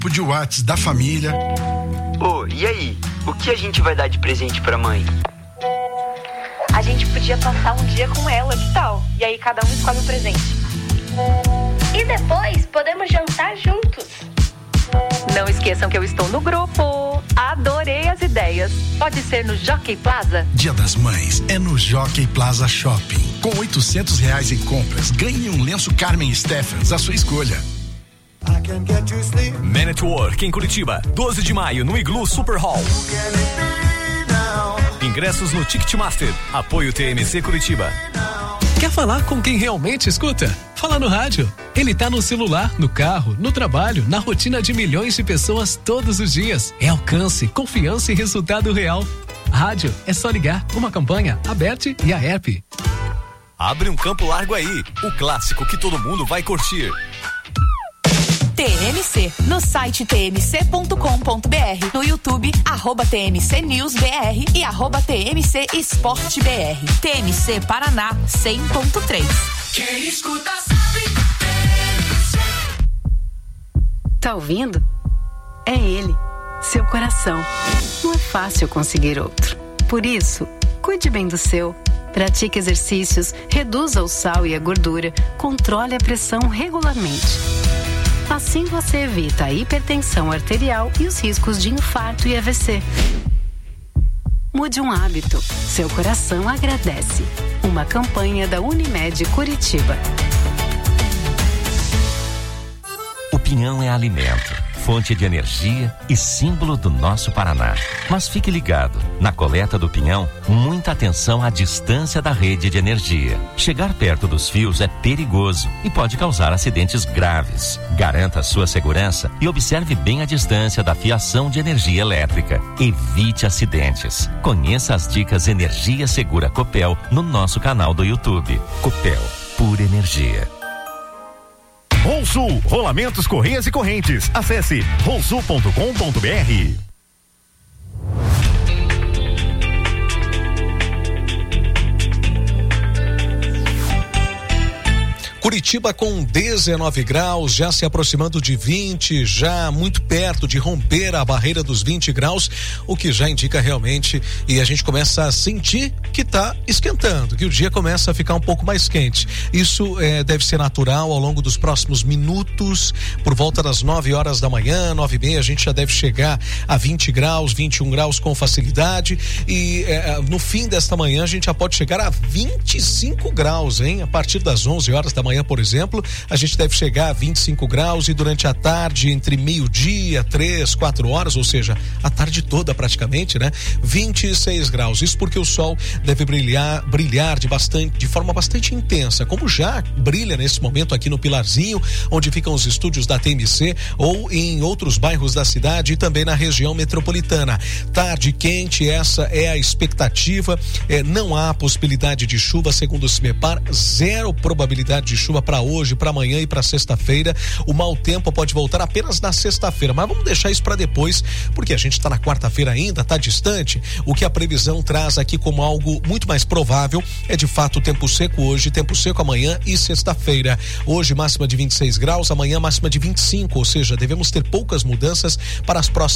De WhatsApp da família. E aí? O que a gente vai dar de presente pra mãe? A gente podia passar um dia com ela, que tal? E aí cada um escolhe um presente. E depois podemos jantar juntos. Não esqueçam que eu estou no grupo. Adorei as ideias. Pode ser no Jockey Plaza? Dia das Mães é no Jockey Plaza Shopping. Com R$800 em compras, ganhe um lenço Carmen Stephens, a sua escolha. Man at Work em Curitiba, 12 de maio no Iglu Super Hall. Ingressos no Ticketmaster. Apoio TMC Curitiba. Quer falar com quem realmente escuta? Fala no rádio. Ele tá no celular, no carro, no trabalho, na rotina de milhões de pessoas todos os dias. É alcance, confiança e resultado real. Rádio é só ligar. Uma campanha, Aberte e a app. Abre um campo largo aí. O clássico que todo mundo vai curtir. TMC, no site tmc.com.br, no YouTube, @TMCNewsBR e @TMC Esporte BR. TMC Paraná 100.3. Quem escuta sabe. Tá ouvindo? É ele, seu coração. Não é fácil conseguir outro. Por isso, cuide bem do seu. Pratique exercícios, reduza o sal e a gordura, controle a pressão regularmente. Assim você evita a hipertensão arterial e os riscos de infarto e AVC. Mude um hábito. Seu coração agradece. Uma campanha da Unimed Curitiba. O pinhão é alimento, fonte de energia e símbolo do nosso Paraná. Mas fique ligado, na coleta do pinhão, muita atenção à distância da rede de energia. Chegar perto dos fios é perigoso e pode causar acidentes graves. Garanta a sua segurança e observe bem a distância da fiação de energia elétrica. Evite acidentes. Conheça as dicas Energia Segura Copel no nosso canal do YouTube. Copel, pura energia. Rolsul, rolamentos, correias e correntes. Acesse rolsul.com.br. Curitiba com 19 graus, já se aproximando de 20, já muito perto de romper a barreira dos 20 graus, o que já indica realmente, e a gente começa a sentir que está esquentando, que o dia começa a ficar um pouco mais quente. Isso deve ser natural ao longo dos próximos minutos, por volta das 9 horas da manhã, 9h30, a gente já deve chegar a 20 graus, 21 graus com facilidade, e no fim desta manhã a gente já pode chegar a 25 graus, hein? A partir das 11 horas da manhã, por exemplo, a gente deve chegar a 25 graus e durante a tarde, entre meio-dia, 3, 4 horas, ou seja, a tarde toda praticamente, né? 26 graus. Isso porque o sol deve brilhar de forma bastante intensa, como já brilha nesse momento aqui no Pilarzinho, onde ficam os estúdios da TMC, ou em outros bairros da cidade e também na região metropolitana. Tarde quente, essa é a expectativa. Não há possibilidade de chuva, segundo o CIMEPAR, zero probabilidade de chuva para hoje, para amanhã e para sexta-feira. O mau tempo pode voltar apenas na sexta-feira, mas vamos deixar isso para depois, porque a gente está na quarta-feira ainda, está distante. O que a previsão traz aqui como algo muito mais provável é de fato tempo seco hoje, tempo seco amanhã e sexta-feira. Hoje máxima de 26 graus, amanhã máxima de 25, ou seja, devemos ter poucas mudanças para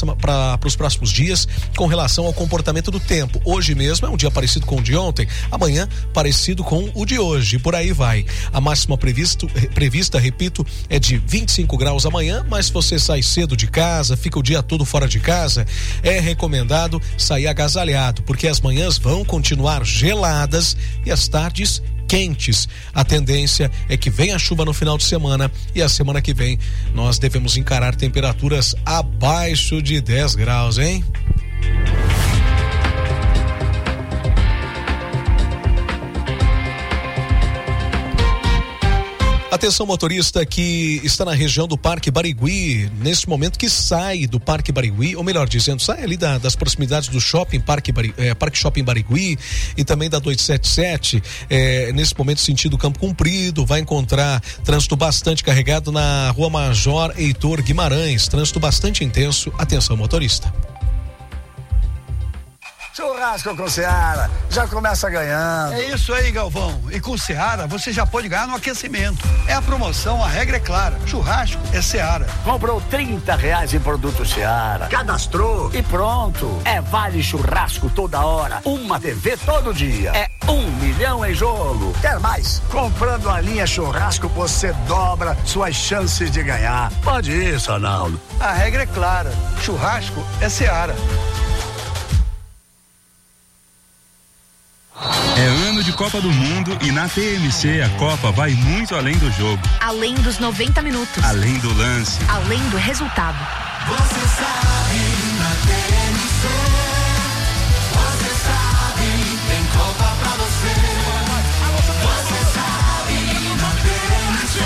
os próximos dias com relação ao comportamento do tempo. Hoje mesmo é um dia parecido com o de ontem, amanhã parecido com o de hoje, por aí vai. A máxima prevista, repito, é de 25 graus amanhã, mas se você sai cedo de casa, fica o dia todo fora de casa, é recomendado sair agasalhado, porque as manhãs vão continuar geladas e as tardes quentes. A tendência é que venha a chuva no final de semana e a semana que vem nós devemos encarar temperaturas abaixo de 10 graus, hein? Atenção motorista que está na região do Parque Barigui, nesse momento que sai do Parque Barigui, ou melhor dizendo, sai ali das proximidades do shopping, Parque Shopping Barigui e também da 277, nesse momento sentido Campo Comprido, vai encontrar trânsito bastante carregado na Rua Major Heitor Guimarães, trânsito bastante intenso. Atenção motorista. Churrasco com Seara, já começa ganhando. É isso aí, Galvão. E com Seara, você já pode ganhar no aquecimento. É a promoção, a regra é clara. Churrasco é Seara. Comprou R$30 em produto Seara, cadastrou e pronto. É vale churrasco toda hora, uma TV todo dia. É 1 milhão em jogo. Quer mais? Comprando a linha churrasco, você dobra suas chances de ganhar. Pode ir, Sonaldo. A regra é clara. Churrasco é Seara. É ano de Copa do Mundo e na TMC a Copa vai muito além do jogo. Além dos 90 minutos. Além do lance. Além do resultado. Você sabe, na TMC. Você sabe, tem Copa pra você. Você sabe, na TMC.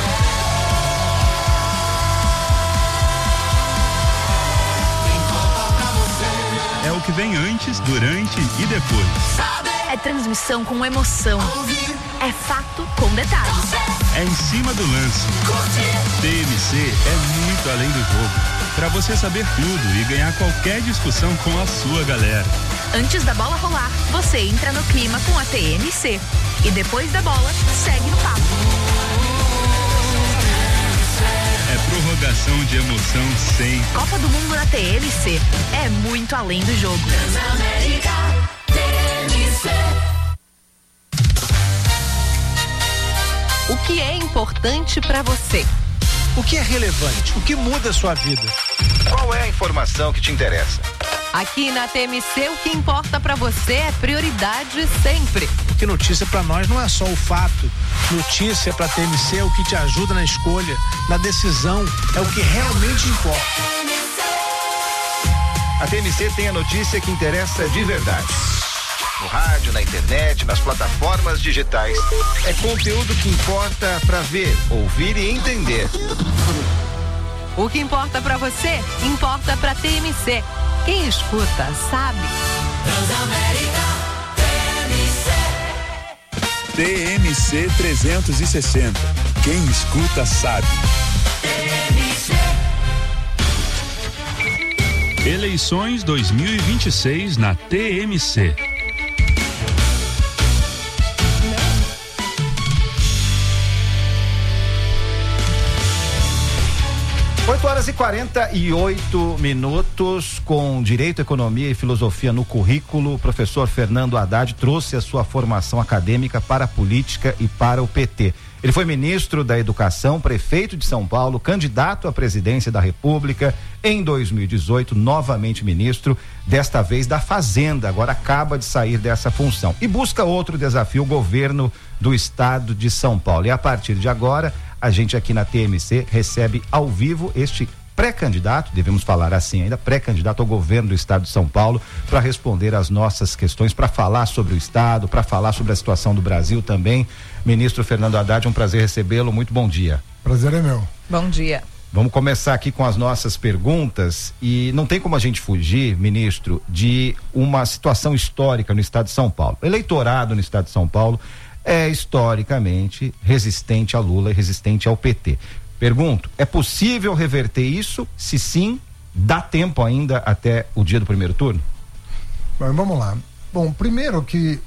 Tem Copa pra você. É o que vem antes, durante e depois. É transmissão com emoção. É fato com detalhes. É em cima do lance. TMC é muito além do jogo. Pra você saber tudo e ganhar qualquer discussão com a sua galera. Antes da bola rolar, você entra no clima com a TMC. E depois da bola, segue no papo. É prorrogação de emoção sem. Copa do Mundo na TMC. É muito além do jogo. O que é importante para você? O que é relevante? O que muda a sua vida? Qual é a informação que te interessa? Aqui na TMC, o que importa para você é prioridade sempre. Porque notícia para nós não é só o fato. Notícia para TMC é o que te ajuda na escolha, na decisão, é o que realmente importa. A TMC tem a notícia que interessa de verdade. No rádio, na internet, nas plataformas digitais. É conteúdo que importa para ver, ouvir e entender. O que importa para você, importa para TMC. Quem escuta, sabe. TMC 360. Quem escuta, sabe. Eleições 2026 na TMC. 8h48 com Direito, Economia e Filosofia no currículo. O professor Fernando Haddad trouxe a sua formação acadêmica para a política e para o PT. Ele foi ministro da Educação, prefeito de São Paulo, candidato à presidência da República. Em 2018, novamente ministro, desta vez da Fazenda. Agora acaba de sair dessa função e busca outro desafio, o governo do estado de São Paulo. E a partir de agora, a gente aqui na TMC recebe ao vivo este pré-candidato, devemos falar assim ainda, pré-candidato ao governo do estado de São Paulo, para responder às nossas questões, para falar sobre o estado, para falar sobre a situação do Brasil também. Ministro Fernando Haddad, um prazer recebê-lo, muito bom dia. Prazer é meu. Bom dia. Vamos começar aqui com as nossas perguntas e não tem como a gente fugir, ministro, de uma situação histórica no estado de São Paulo. O eleitorado no estado de São Paulo é historicamente resistente a Lula e resistente ao PT. Pergunto, é possível reverter isso? Se sim, dá tempo ainda até o dia do primeiro turno? Bom, vamos lá. Bom, primeiro que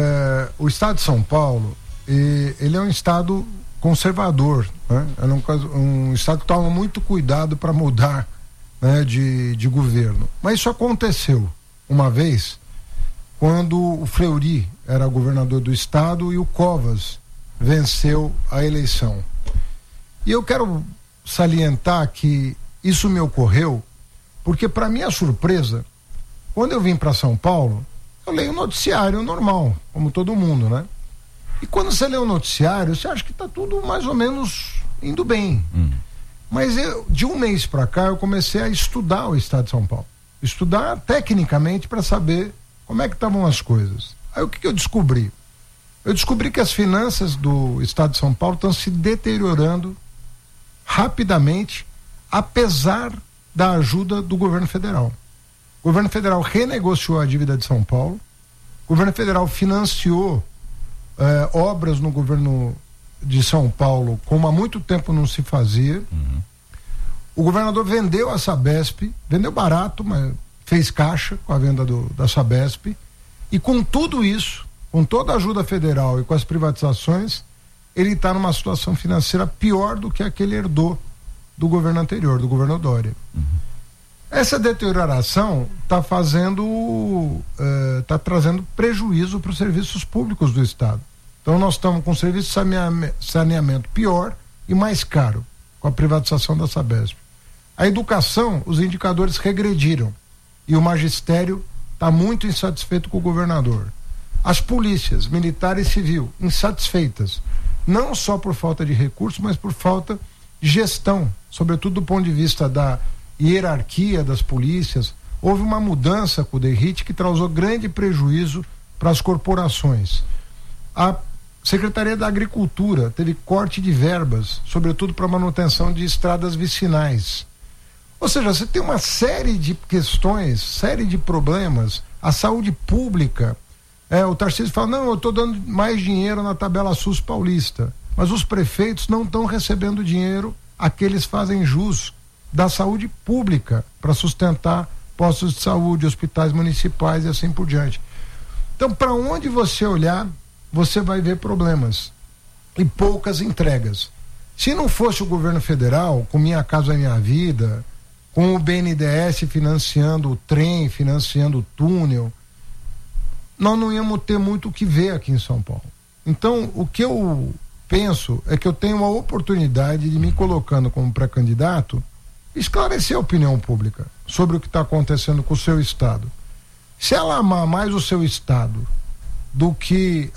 o estado de São Paulo, ele é um estado conservador, né? É um estado que toma muito cuidado para mudar, né, de governo. Mas isso aconteceu uma vez quando o Fleury era governador do estado e o Covas venceu a eleição. E eu quero salientar que isso me ocorreu porque, para minha surpresa, quando eu vim para São Paulo, eu leio o noticiário normal, como todo mundo, né? E quando você lê o noticiário, você acha que tá tudo mais ou menos indo bem. Mas de um mês para cá, eu comecei a estudar o estado de São Paulo. Estudar tecnicamente para saber como é que estavam as coisas. Aí o que eu descobri? Eu descobri que as finanças do estado de São Paulo estão se deteriorando rapidamente, apesar da ajuda do governo federal. O governo federal renegociou a dívida de São Paulo, o governo federal financiou obras no governo de São Paulo como há muito tempo não se fazia. O governador vendeu a Sabesp, vendeu barato, mas fez caixa com a venda da Sabesp, E com tudo isso, com toda a ajuda federal e com as privatizações, ele está numa situação financeira pior do que a que ele herdou do governo anterior, do governo Dória. Essa deterioração está trazendo prejuízo para os serviços públicos do Estado. Então nós estamos com um serviço de saneamento pior e mais caro, com a privatização da Sabesp. A educação, os indicadores regrediram e o magistério está muito insatisfeito com o governador. As polícias, militar e civil, insatisfeitas, não só por falta de recursos, mas por falta de gestão, sobretudo do ponto de vista da hierarquia das polícias. Houve uma mudança com o DERIT que causou grande prejuízo para as corporações. A Secretaria da Agricultura teve corte de verbas, sobretudo para manutenção de estradas vicinais. Ou seja, você tem uma série de questões, série de problemas. A saúde pública, o Tarcísio fala, não, eu estou dando mais dinheiro na tabela SUS paulista, mas os prefeitos não estão recebendo dinheiro a que eles fazem jus da saúde pública para sustentar postos de saúde, hospitais municipais e assim por diante. Então, para onde você olhar, você vai ver problemas e poucas entregas. Se não fosse o governo federal, com Minha Casa Minha Vida, com o BNDES financiando o trem, financiando o túnel, nós não íamos ter muito o que ver aqui em São Paulo. Então, o que eu penso é que eu tenho uma oportunidade de me colocando como pré-candidato, esclarecer a opinião pública sobre o que está acontecendo com o seu estado. Se ela amar mais o seu estado do que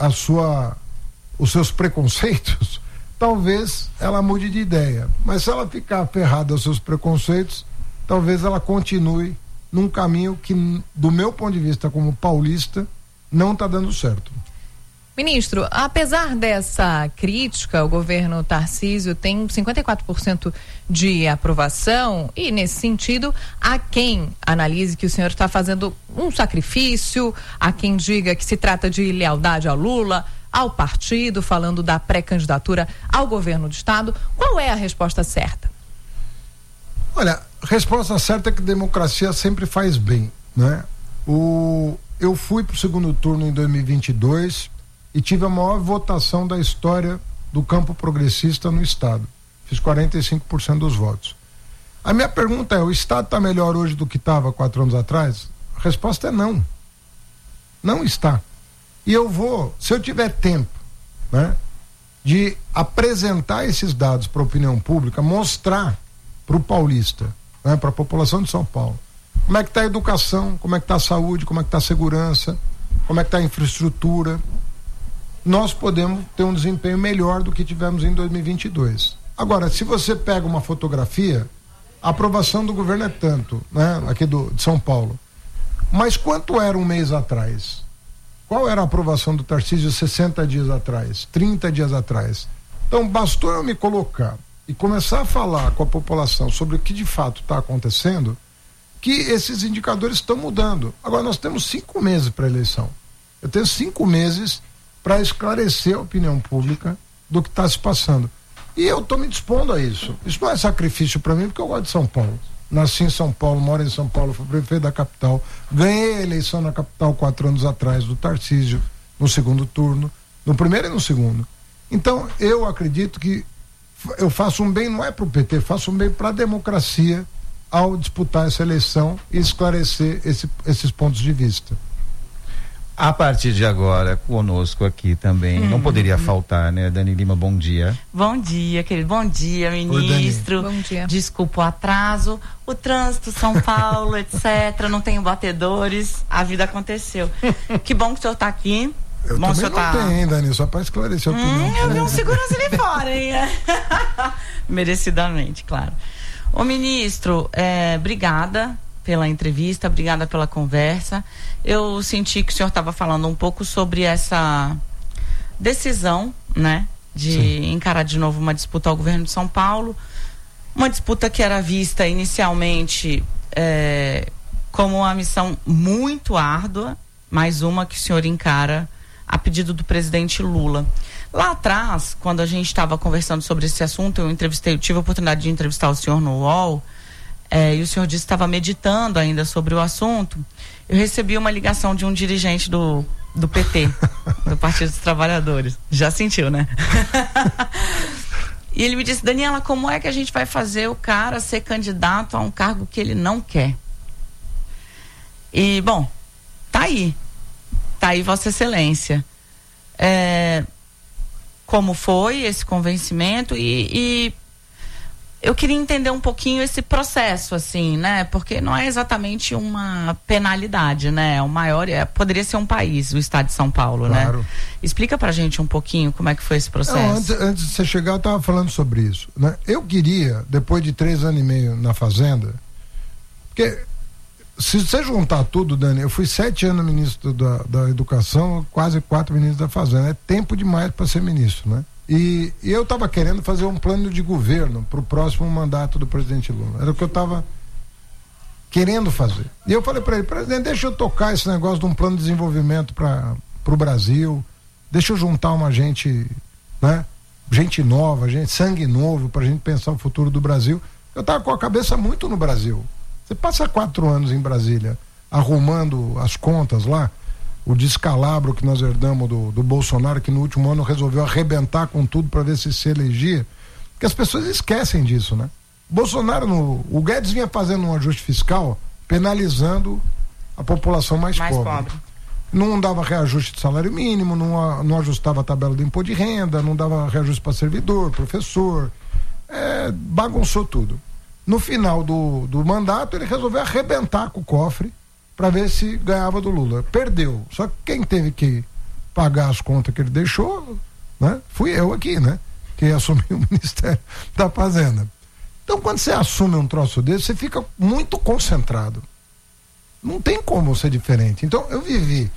os seus preconceitos, talvez ela mude de ideia. Mas se ela ficar aferrada aos seus preconceitos, talvez ela continue num caminho que, do meu ponto de vista como paulista, não está dando certo. Ministro, apesar dessa crítica, o governo Tarcísio tem 54% de aprovação e, nesse sentido, há quem analise que o senhor está fazendo um sacrifício, há quem diga que se trata de lealdade ao Lula, ao partido, falando da pré-candidatura ao governo do estado. Qual é a resposta certa? Olha, a resposta certa é que democracia sempre faz bem, né? Eu fui para o segundo turno em 2022 e tive a maior votação da história do campo progressista no estado. Fiz 45% dos votos. A minha pergunta é, o estado está melhor hoje do que estava 4 anos atrás? A resposta é não. Não está. E eu vou, se eu tiver tempo, né, de apresentar esses dados para a opinião pública, mostrar para o paulista, né, para a população de São Paulo, como é que está a educação, como é que está a saúde, como é que está a segurança, como é que está a infraestrutura, nós podemos ter um desempenho melhor do que tivemos em 2022. Agora, se você pega uma fotografia, a aprovação do governo é tanto, né, aqui de São Paulo, mas quanto era um mês atrás? Qual era a aprovação do Tarcísio 60 dias atrás, 30 dias atrás? Então, bastou eu me colocar e começar a falar com a população sobre o que de fato está acontecendo, que esses indicadores estão mudando. Agora, nós temos 5 meses para a eleição. Eu tenho 5 meses para esclarecer a opinião pública do que está se passando. E eu estou me dispondo a isso. Isso não é sacrifício para mim, porque eu gosto de São Paulo. Nasci em São Paulo, moro em São Paulo, fui prefeito da capital, ganhei a eleição na capital 4 anos atrás do Tarcísio, no segundo turno, no primeiro e no segundo. Então, eu acredito que eu faço um bem, não é para o PT, faço um bem para a democracia ao disputar essa eleição e esclarecer esses pontos de vista. A partir de agora, conosco aqui também, não poderia faltar, né? Dani Lima, bom dia. Bom dia, querido. Bom dia, ministro. Bom dia. Desculpa o atraso, o trânsito, São Paulo, etc. Não tenho batedores, a vida aconteceu. Que bom que o senhor está aqui. Eu bom, também não tenho ainda, Dani, só para esclarecer a opinião. Eu vi um segurança ali fora, hein? Merecidamente, claro. Ô ministro, obrigada pela entrevista, obrigada pela conversa. Eu senti que o senhor estava falando um pouco sobre essa decisão, né, de encarar de novo uma disputa ao governo de São Paulo, uma disputa que era vista inicialmente como uma missão muito árdua, mais uma que o senhor encara a pedido do presidente Lula. Lá atrás, quando a gente estava conversando sobre esse assunto, eu tive a oportunidade de entrevistar o senhor no UOL, e o senhor disse que estava meditando ainda sobre o assunto, eu recebi uma ligação de um dirigente do PT, do Partido dos Trabalhadores. Já sentiu, né? E ele me disse: Daniela, como é que a gente vai fazer o cara ser candidato a um cargo que ele não quer? E, bom, tá aí Vossa Excelência. Como foi esse convencimento e eu queria entender um pouquinho esse processo, assim, né? Porque não é exatamente uma penalidade, né? O maior, poderia ser um país, o estado de São Paulo, claro, né? Explica pra gente um pouquinho como é que foi esse processo. Não, antes de você chegar, eu estava falando sobre isso, né? Eu queria, depois de 3 anos e meio na Fazenda, porque se você juntar tudo, Dani, eu fui 7 anos ministro da Educação, quase 4 ministros da Fazenda. É tempo demais para ser ministro, né? E eu estava querendo fazer um plano de governo para o próximo mandato do presidente Lula. Era o que eu estava querendo fazer. E eu falei para ele: presidente, deixa eu tocar esse negócio de um plano de desenvolvimento para o Brasil, deixa eu juntar uma gente, né? Gente nova, sangue novo, para a gente pensar o futuro do Brasil. Eu estava com a cabeça muito no Brasil. Você passa 4 anos em Brasília arrumando as contas lá, o descalabro que nós herdamos do Bolsonaro, que no último ano resolveu arrebentar com tudo para ver se elegia, porque as pessoas esquecem disso, né? O Guedes vinha fazendo um ajuste fiscal penalizando a população mais pobre. Não dava reajuste de salário mínimo, não ajustava a tabela do imposto de renda, não dava reajuste para servidor, professor, bagunçou tudo. No final do mandato, ele resolveu arrebentar com o cofre para ver se ganhava do Lula. Perdeu. Só que quem teve que pagar as contas que ele deixou, né? Fui eu aqui, né? Que assumi o Ministério da Fazenda. Então, quando você assume um troço desse, você fica muito concentrado. Não tem como ser diferente. Então, eu vivi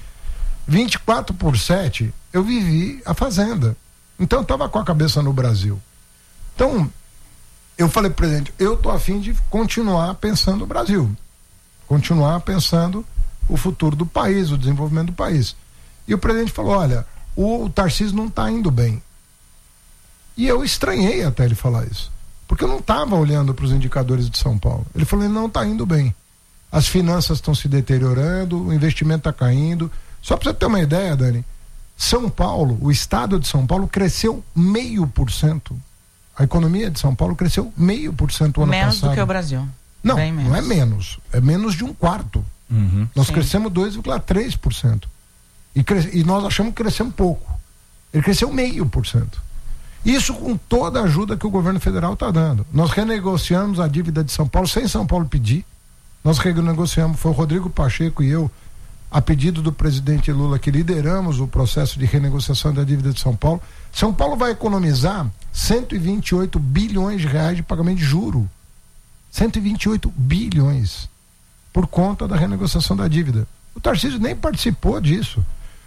24/7, eu vivi a Fazenda. Então, eu estava com a cabeça no Brasil. Então, eu falei, presidente, eu tô a fim de continuar pensando o Brasil, continuar pensando o futuro do país, o desenvolvimento do país. E o presidente falou: olha, o Tarcísio não está indo bem. E eu estranhei até ele falar isso, porque eu não estava olhando para os indicadores de São Paulo. Ele falou: ele não está indo bem. As finanças estão se deteriorando, o investimento está caindo. Só para você ter uma ideia, Dani, São Paulo, o estado de São Paulo cresceu 0,5%. A economia de São Paulo cresceu 0,5% o ano passado. Menos do que o Brasil. Não, não é menos. É menos de 1/4. Nós crescemos 2,3%. E nós achamos que crescemos pouco. Ele cresceu 0,5%. Isso com toda a ajuda que o governo federal está dando. Nós renegociamos a dívida de São Paulo sem São Paulo pedir. Nós renegociamos, foi o Rodrigo Pacheco e eu, a pedido do presidente Lula, que lideramos o processo de renegociação da dívida de São Paulo. São Paulo vai economizar 128 bilhões de reais de pagamento de juro. 128 bilhões por conta da renegociação da dívida. O Tarcísio nem participou disso.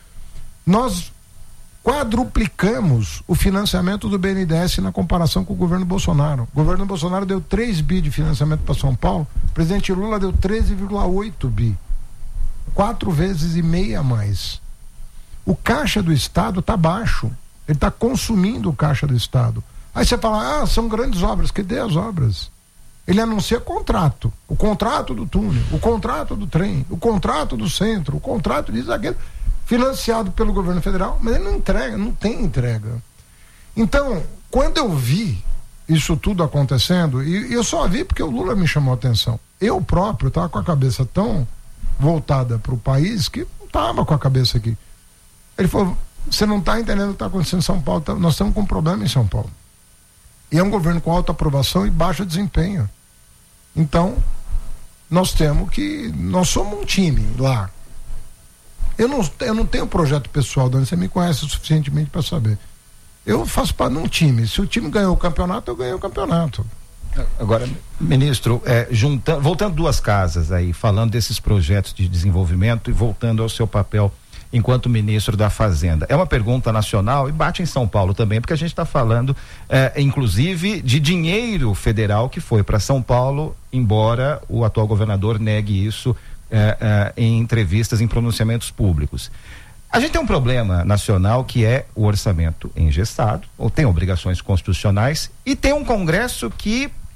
Nós quadruplicamos o financiamento do BNDES na comparação com o governo Bolsonaro. O governo Bolsonaro deu 3 bi de financiamento para São Paulo, o presidente Lula deu 13,8 bi. 4,5 vezes a mais. O caixa do Estado está baixo. Ele está consumindo o caixa do Estado. Aí você fala: são grandes obras. Cadê as obras? Ele anuncia contrato. O contrato do túnel, o contrato do trem, o contrato do centro, o contrato disso, aquilo, financiado pelo governo federal, mas ele não entrega, não tem entrega. Então, quando eu vi isso tudo acontecendo, e eu só vi porque o Lula me chamou a atenção. Eu próprio estava com a cabeça tão voltada para o país que não estava com a cabeça aqui. Ele falou: você não está entendendo o que está acontecendo em São Paulo. Nós estamos com um problema em São Paulo. E é um governo com alta aprovação e baixo desempenho. Então, nós somos um time lá. Eu não tenho projeto pessoal, Dani, você me conhece o suficientemente para saber. Eu faço parte de um time. Se o time ganhou o campeonato, eu ganhei o campeonato. Agora, ministro, voltando 2 casas aí, falando desses projetos de desenvolvimento e voltando ao seu papel enquanto ministro da Fazenda. É uma pergunta nacional e bate em São Paulo também, porque a gente está falando, inclusive, de dinheiro federal que foi para São Paulo, embora o atual governador negue isso em entrevistas, em pronunciamentos públicos. A gente tem um problema nacional que é o orçamento engessado, ou tem obrigações constitucionais, e tem um Congresso que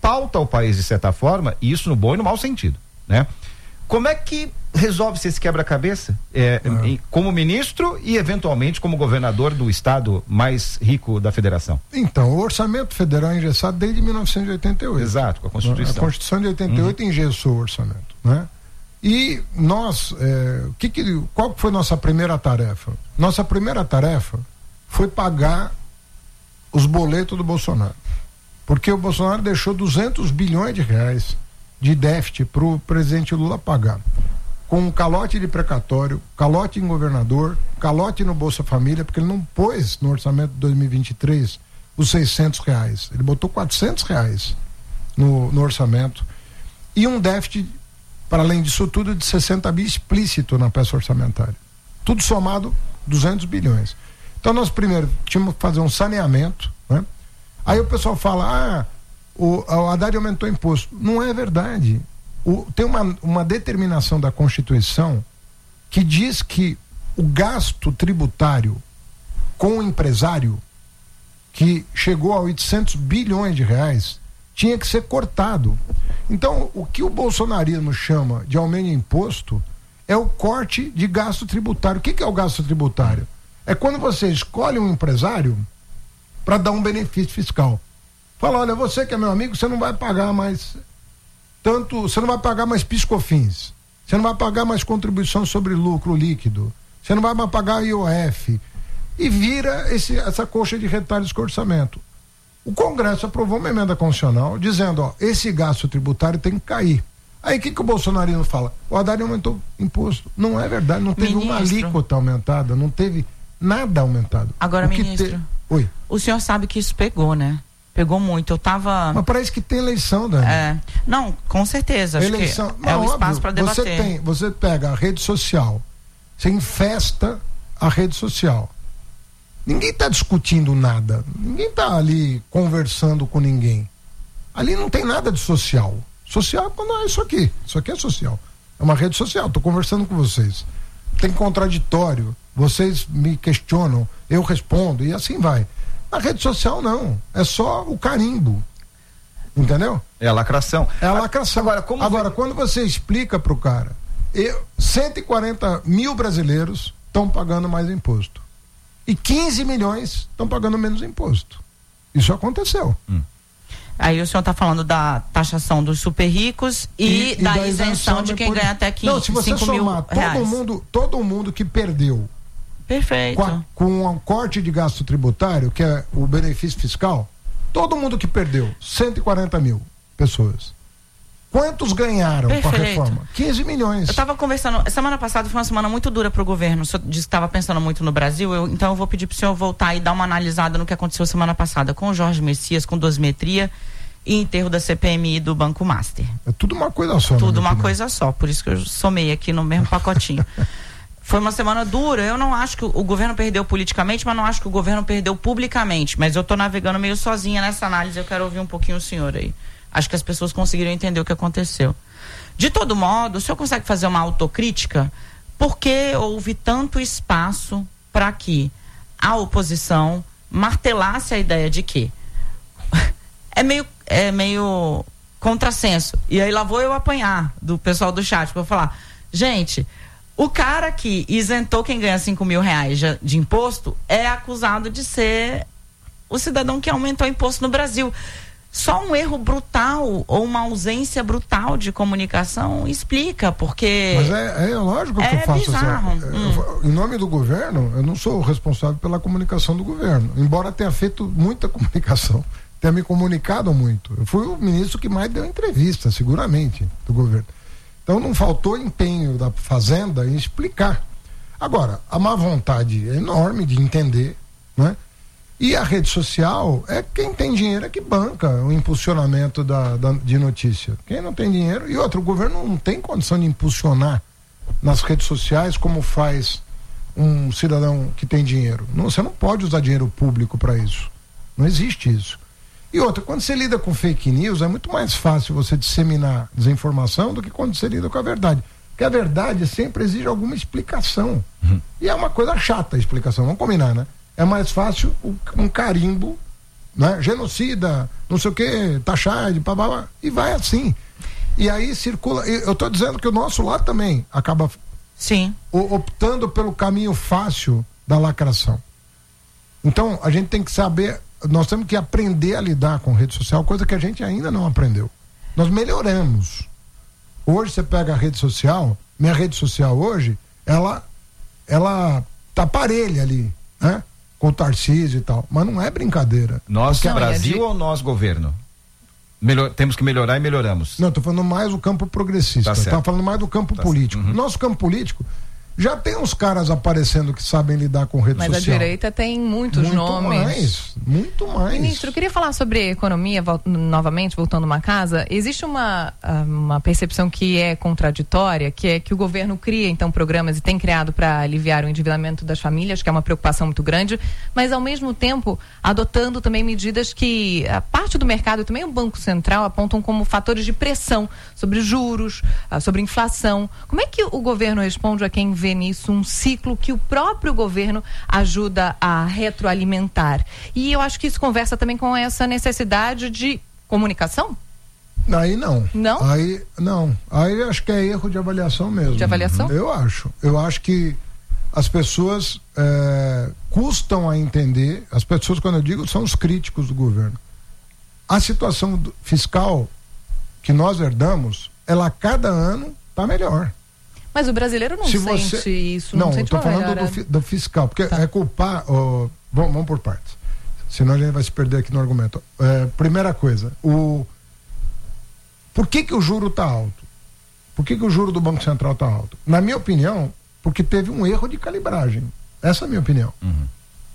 pauta o país de certa forma, e isso no bom e no mau sentido, né? Como é que resolve-se esse quebra-cabeça? Como ministro e eventualmente como governador do estado mais rico da federação? Então, o orçamento federal é engessado desde 1988. Exato, com a Constituição. A Constituição de 88 engessou o orçamento, né? E nós, qual foi nossa primeira tarefa? Nossa primeira tarefa foi pagar os boletos do Bolsonaro. Porque o Bolsonaro deixou 200 bilhões de reais de déficit para o presidente Lula pagar. Com um calote de precatório, calote em governador, calote no Bolsa Família, porque ele não pôs no orçamento de 2023 os R$600. Ele botou R$400 no orçamento. E um déficit, para além disso tudo, de 60 bi explícito na peça orçamentária. Tudo somado, 200 bilhões. Então nós primeiro tínhamos que fazer um saneamento, né? Aí o pessoal fala, o Haddad aumentou o imposto. Não é verdade. Tem uma determinação da Constituição que diz que o gasto tributário com o empresário, que chegou a 800 bilhões de reais, tinha que ser cortado. Então, o que o bolsonarismo chama de aumento de imposto é o corte de gasto tributário. O que é o gasto tributário? É quando você escolhe um empresário para dar um benefício fiscal. Fala, olha, você que é meu amigo, você não vai pagar mais você não vai pagar mais PIS/COFINS, você não vai pagar mais contribuição sobre lucro líquido, você não vai mais pagar IOF, e vira essa coxa de retalhos com orçamento. O Congresso aprovou uma emenda constitucional dizendo, esse gasto tributário tem que cair. Aí o que o bolsonarismo fala? O Haddad aumentou imposto. Não é verdade, não teve uma alíquota aumentada, não teve nada aumentado. Agora, ministro, Oi. O senhor sabe que isso pegou, né? Pegou muito. Eu tava... Mas parece que tem eleição, Dani. Não, com certeza. Acho eleição, que é o espaço para debater. Você pega a rede social, você infesta a rede social. Ninguém está discutindo nada. Ninguém está ali conversando com ninguém. Ali não tem nada de social. Social não é isso aqui. Isso aqui é social. É uma rede social. Estou conversando com vocês. Tem contraditório. Vocês me questionam, eu respondo e assim vai. Na rede social não, é só o carimbo, entendeu? É a lacração. É a lacração. Agora quando você explica pro cara, 140 mil brasileiros estão pagando mais imposto e 15 milhões estão pagando menos imposto. Isso aconteceu. Aí o senhor está falando da taxação dos super ricos e da isenção de quem ganha até 5 mil reais. Não, se você somar todo mundo que perdeu. Perfeito. Com um corte de gasto tributário, que é o benefício fiscal, todo mundo que perdeu, 140 mil pessoas. Quantos ganharam com a reforma? 15 milhões. Eu estava conversando, semana passada foi uma semana muito dura para o governo. O senhor disse que estava pensando muito no Brasil, então eu vou pedir para o senhor voltar e dar uma analisada no que aconteceu semana passada com o Jorge Messias, com dosimetria e enterro da CPMI do Banco Master. É tudo uma coisa só. Tudo uma coisa só, por isso que eu somei aqui no mesmo pacotinho. Foi uma semana dura. Eu não acho que o governo perdeu politicamente, mas não acho que o governo perdeu publicamente. Mas eu tô navegando meio sozinha nessa análise. Eu quero ouvir um pouquinho o senhor aí. Acho que as pessoas conseguiram entender o que aconteceu. De todo modo, o senhor consegue fazer uma autocrítica? Por que houve tanto espaço para que a oposição martelasse a ideia de que é meio contrassenso. E aí lá vou eu apanhar do pessoal do chat para falar, gente, o cara que isentou quem ganha 5 mil reais de imposto é acusado de ser o cidadão que aumentou o imposto no Brasil. Só um erro brutal ou uma ausência brutal de comunicação explica, porque... Mas é lógico que eu faço bizarro. Em nome do governo, eu não sou o responsável pela comunicação do governo, embora tenha feito muita comunicação, tenha me comunicado muito. Eu fui o ministro que mais deu entrevista, seguramente, do governo. Então não faltou empenho da Fazenda em explicar. Agora, a má vontade é enorme de entender, né? E a rede social é quem tem dinheiro é que banca o impulsionamento de notícia. Quem não tem dinheiro, e outro, o governo não tem condição de impulsionar nas redes sociais como faz um cidadão que tem dinheiro. Não, você não pode usar dinheiro público para isso. Não existe isso. E outra, quando você lida com fake news, é muito mais fácil você disseminar desinformação do que quando você lida com a verdade. Porque a verdade sempre exige alguma explicação. E é uma coisa chata a explicação, vamos combinar, né? É mais fácil um carimbo né? Genocida, não sei o que, taxade, babá, e vai assim. E aí circula. Eu estou dizendo que o nosso lado também acaba optando pelo caminho fácil da lacração. Então, a gente tem que saber, nós temos que aprender a lidar com rede social, coisa que a gente ainda não aprendeu. Nós melhoramos. Hoje você pega a rede social, minha rede social hoje, ela tá parelha ali, né? Com o Tarcísio e tal, mas não é brincadeira. Nós, Brasil ou nós, governo? Temos que melhorar e melhoramos. Não, tô falando mais do campo progressista, tá falando mais do campo político. Uhum. Nosso campo político já tem uns caras aparecendo que sabem lidar com rede social. Mas a direita tem muitos nomes. Muito mais. Ministro, eu queria falar sobre economia, novamente, voltando uma casa. Existe uma percepção que é contraditória, que é que o governo cria, então, programas e tem criado para aliviar o endividamento das famílias, que é uma preocupação muito grande, mas, ao mesmo tempo, adotando também medidas que a parte do mercado e também o Banco Central apontam como fatores de pressão sobre juros, sobre inflação. Como é que o governo responde a quem vê nisso um ciclo que o próprio governo ajuda a retroalimentar? E eu acho que isso conversa também com essa necessidade de comunicação? Aí não. Não? Aí não. Aí acho que é erro de avaliação mesmo. De avaliação? Eu acho. Eu acho que as pessoas custam a entender, as pessoas, quando eu digo, são os críticos do governo. A situação fiscal que nós herdamos, ela a cada ano está melhor. Mas o brasileiro não sente isso, não sente eu tô falando do fiscal, porque é culpar. Vamos por partes. Senão a gente vai se perder aqui no argumento. Primeira coisa, por que o juro está alto? Por que o juro do Banco Central está alto? Na minha opinião, porque teve um erro de calibragem. Essa é a minha opinião. Uhum.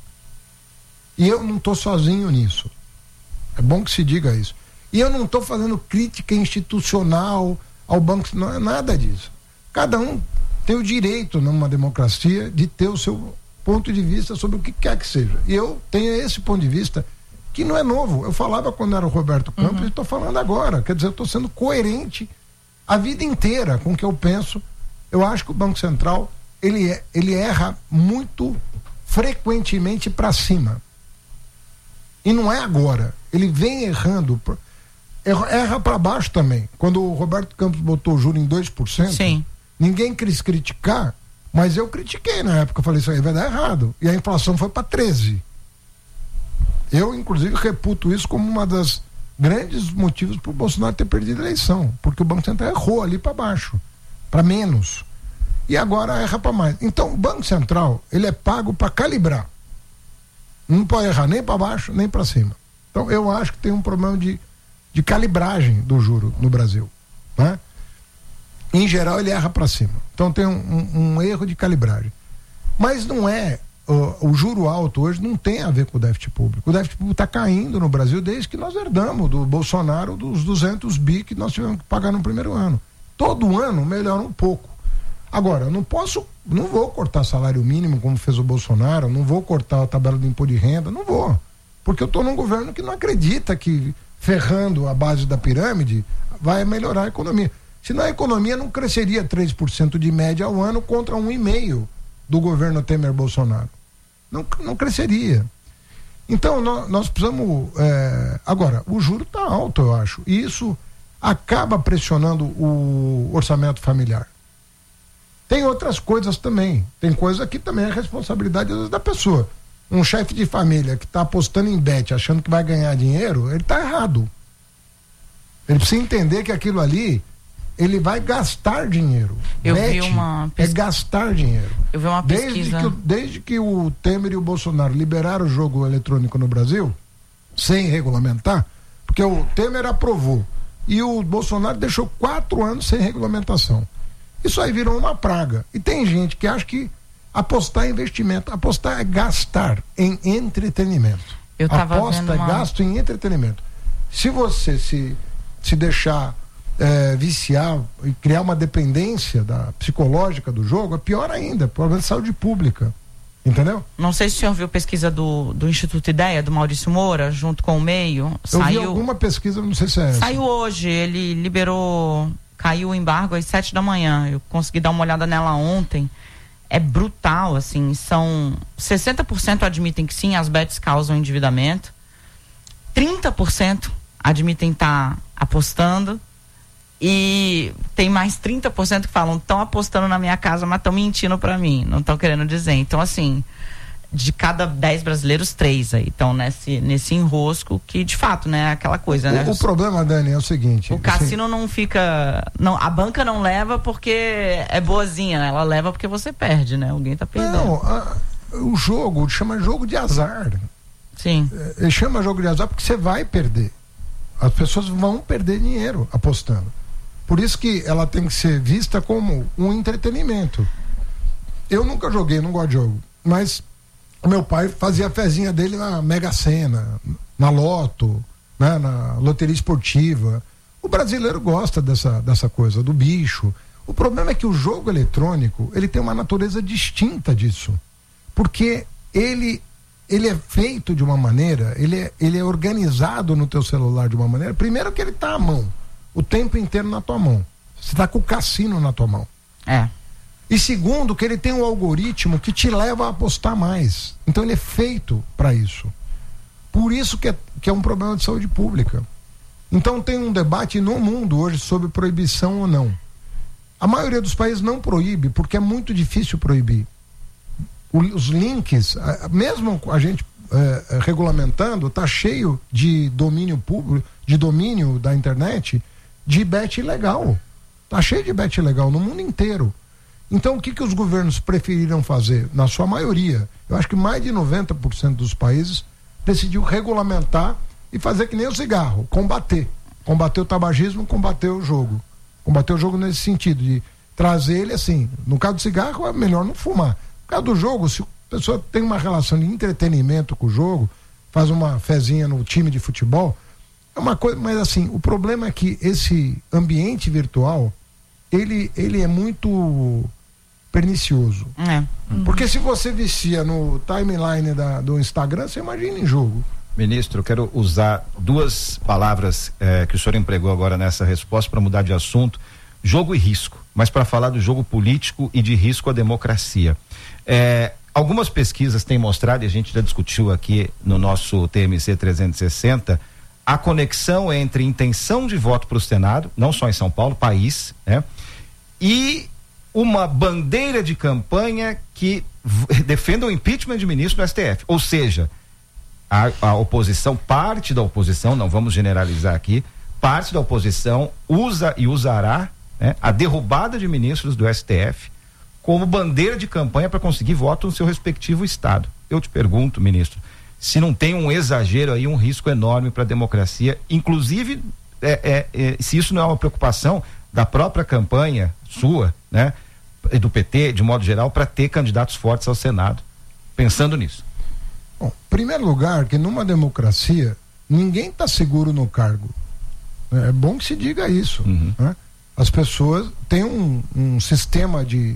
E eu não estou sozinho nisso. É bom que se diga isso. E eu não estou fazendo crítica institucional ao Banco Central, não é nada disso. Cada um tem o direito, numa democracia, de ter o seu ponto de vista sobre o que quer que seja. E eu tenho esse ponto de vista que não é novo. Eu falava quando era o Roberto Campos e estou falando agora. Quer dizer, eu estou sendo coerente a vida inteira com o que eu penso. Eu acho que o Banco Central ele erra muito frequentemente para cima. E não é agora. Ele vem errando. Erra para baixo também. Quando o Roberto Campos botou o juro em 2%, ninguém quis criticar, mas eu critiquei na época. Eu falei, isso aí vai dar errado. E a inflação foi para 13%. Eu, inclusive, reputo isso como uma das grandes motivos para o Bolsonaro ter perdido a eleição. Porque o Banco Central errou ali para baixo, para menos. E agora erra para mais. Então, o Banco Central, ele é pago para calibrar. Não pode errar nem para baixo, nem para cima. Então, eu acho que tem um problema de calibragem do juro no Brasil, né? Em geral ele erra para cima, então tem um erro de calibragem, mas não é o juro alto hoje não tem a ver com o déficit público. O déficit público está caindo no Brasil desde que nós herdamos do Bolsonaro dos 200 bi que nós tivemos que pagar no primeiro ano. Todo ano melhora um pouco. Agora, eu não vou cortar salário mínimo como fez o Bolsonaro, não vou cortar a tabela do imposto de renda, não vou, porque eu estou num governo que não acredita que ferrando a base da pirâmide vai melhorar a economia. Senão a economia não cresceria 3% de média ao ano contra 1,5% do governo Temer-Bolsonaro. Não cresceria. Então nós precisamos... Agora, o juro está alto, eu acho, e isso acaba pressionando o orçamento familiar. Tem outras coisas também. Tem coisa que também é responsabilidade da pessoa. Um chefe de família que está apostando em bet, achando que vai ganhar dinheiro, ele está errado. Ele precisa entender que aquilo ali, ele vai gastar dinheiro. Eu vi uma é gastar dinheiro. Eu vi uma pesquisa. Desde que o Temer e o Bolsonaro liberaram o jogo eletrônico no Brasil, sem regulamentar, porque o Temer aprovou e o Bolsonaro deixou 4 anos sem regulamentação. Isso aí virou uma praga. E tem gente que acha que apostar é investimento. Apostar é gastar em entretenimento. Aposta é gasto em entretenimento. Se você se deixar viciar e criar uma dependência psicológica do jogo, é pior ainda, problema de saúde pública. Entendeu? Não sei se o senhor viu pesquisa do Instituto Ideia, do Maurício Moura, junto com o Meio. Eu vi alguma pesquisa, não sei se é essa. Saiu hoje, ele liberou, caiu o embargo às 7 da manhã. Eu consegui dar uma olhada nela ontem. É brutal, assim, são 60% admitem que sim, as bets causam endividamento. 30% admitem estar apostando e tem mais 30% que falam, estão apostando na minha casa, mas estão mentindo para mim, não estão querendo dizer. Então, assim, de cada 10 brasileiros, 3 aí estão nesse enrosco que, de fato, né, é aquela coisa, né? O problema, Dani, é o seguinte... O cassino não fica... Não, a banca não leva porque é boazinha, né? Ela leva porque você perde, né? Alguém tá perdendo. Não, o jogo chama jogo de azar. Sim. Ele chama jogo de azar porque você vai perder. As pessoas vão perder dinheiro apostando. Por isso que ela tem que ser vista como um entretenimento. Eu nunca joguei, não gosto de jogo, mas o meu pai fazia a fezinha dele na Mega Sena, na Loto, né, na loteria esportiva. O brasileiro gosta dessa coisa, do bicho. O problema é que o jogo eletrônico, ele tem uma natureza distinta disso. Porque ele é feito de uma maneira, ele é organizado no teu celular de uma maneira, primeiro que ele está à mão, o tempo inteiro na tua mão. Você está com o cassino na tua mão. E segundo, que ele tem um algoritmo que te leva a apostar mais. Então ele é feito para isso. Por isso que é um problema de saúde pública. Então tem um debate no mundo hoje sobre proibição ou não. A maioria dos países não proíbe, porque é muito difícil proibir. Os links, mesmo a gente regulamentando, está cheio de domínio público, de domínio da internet, de bet ilegal. Está cheio de bet ilegal no mundo inteiro. Então o que os governos preferiram fazer? Na sua maioria, eu acho que mais de 90% dos países decidiu regulamentar e fazer que nem o cigarro, combater o tabagismo, combater o jogo nesse sentido, de trazer ele assim. No caso do cigarro é melhor não fumar. No caso do jogo, se a pessoa tem uma relação de entretenimento com o jogo, faz uma fezinha no time de futebol, é uma coisa, mas assim, o problema é que esse ambiente virtual, ele é muito pernicioso. Porque se você vicia no timeline do Instagram, você imagina em jogo. Ministro, eu quero usar 2 palavras que o senhor empregou agora nessa resposta para mudar de assunto: jogo e risco, mas para falar do jogo político e de risco à democracia. Algumas pesquisas têm mostrado, e a gente já discutiu aqui no nosso TMC 360, a conexão entre intenção de voto para o Senado, não só em São Paulo, país, né? E uma bandeira de campanha que defenda o impeachment de ministro do STF. Ou seja, a oposição, parte da oposição, não vamos generalizar aqui, parte da oposição usa e usará, né, a derrubada de ministros do STF como bandeira de campanha para conseguir voto no seu respectivo estado. Eu te pergunto, ministro, se não tem um exagero aí, um risco enorme para a democracia, inclusive se isso não é uma preocupação da própria campanha sua, né, e do PT, de modo geral, para ter candidatos fortes ao Senado, pensando nisso. Bom, em primeiro lugar, que numa democracia ninguém está seguro no cargo. É bom que se diga isso. Né? As pessoas têm um sistema de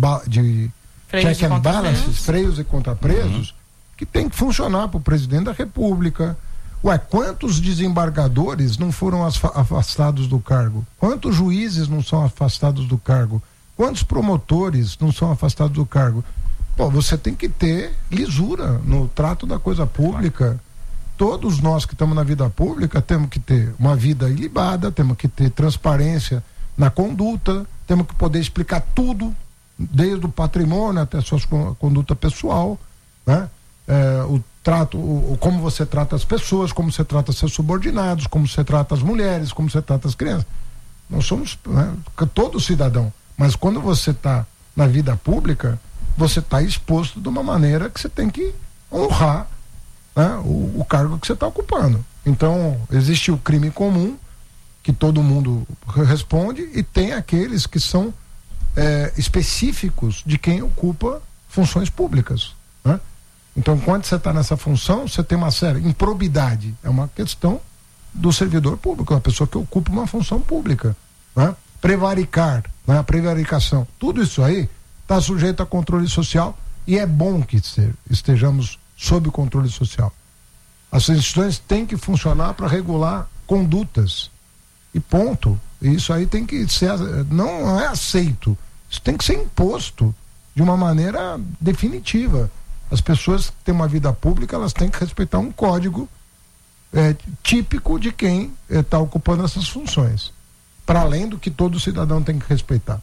check and balances, freios e contrapesos, que tem que funcionar para o presidente da República. Quantos desembargadores não foram afastados do cargo? Quantos juízes não são afastados do cargo? Quantos promotores não são afastados do cargo? Pô, você tem que ter lisura no trato da coisa pública. Todos nós que estamos na vida pública temos que ter uma vida ilibada, temos que ter transparência na conduta, temos que poder explicar tudo, desde o patrimônio até a sua conduta pessoal, né? O trato, como você trata as pessoas, como você trata seus subordinados, como você trata as mulheres, como você trata as crianças. Nós somos, né, todo cidadão, mas quando você está na vida pública, você está exposto de uma maneira que você tem que honrar, né, o cargo que você está ocupando. Então, existe o crime comum, que todo mundo responde, e tem aqueles que são específicos de quem ocupa funções públicas, né? Então, quando você está nessa função, você tem uma série. Improbidade é uma questão do servidor público, uma pessoa que ocupa uma função pública, né? Prevaricar, né? Prevaricação, tudo isso aí está sujeito a controle social, e é bom que estejamos sob controle social. As instituições têm que funcionar para regular condutas, e ponto. E isso aí tem que ser, não é aceito, isso tem que ser imposto de uma maneira definitiva. As pessoas que têm uma vida pública, elas têm que respeitar um código típico de quem está ocupando essas funções, para além do que todo cidadão tem que respeitar.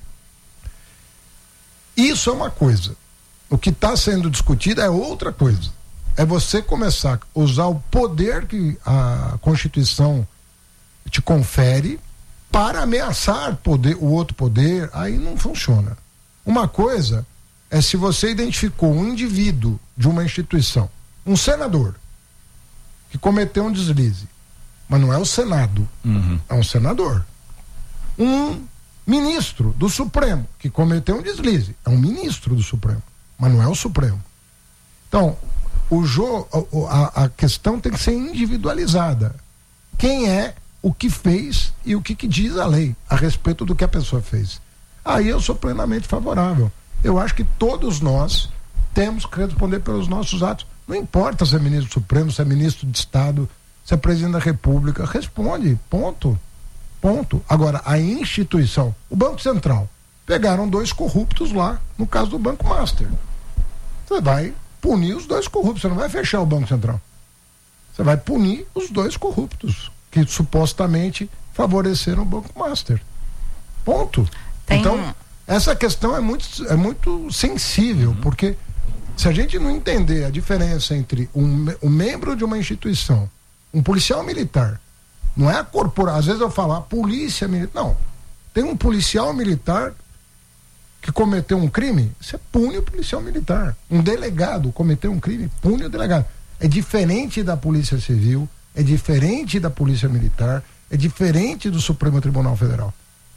Isso é uma coisa. O que está sendo discutido é outra coisa. É você começar a usar o poder que a Constituição te confere para ameaçar o outro poder. Aí não funciona. Uma coisa é se você identificou um indivíduo de uma instituição, um senador, que cometeu um deslize, mas não é o Senado, é um senador. Um ministro do Supremo que cometeu um deslize, é um ministro do Supremo, mas não é o Supremo. Então, a questão tem que ser individualizada. Quem é, o que fez e o que diz a lei a respeito do que a pessoa fez. Aí eu sou plenamente favorável. Eu acho que todos nós temos que responder pelos nossos atos. Não importa se é ministro do Supremo, se é ministro de Estado, se é presidente da República, responde, ponto. Agora, a instituição, o Banco Central, pegaram 2 corruptos lá, no caso do Banco Master. Você vai punir os 2 corruptos, você não vai fechar o Banco Central. Você vai punir os 2 corruptos, que supostamente favoreceram o Banco Master. Ponto. Então, essa questão é muito sensível, porque se a gente não entender a diferença entre um membro de uma instituição, um policial militar, não é a corporação, às vezes eu falo a polícia militar, não, tem um policial militar que cometeu um crime, você pune o policial militar. Um delegado cometeu um crime, pune o delegado. É diferente da Polícia Civil, é diferente da Polícia Militar, é diferente do Supremo Tribunal Federal.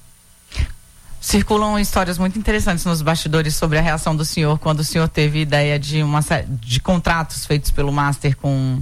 Circulam histórias muito interessantes nos bastidores sobre a reação do senhor quando o senhor teve ideia de contratos feitos pelo Master com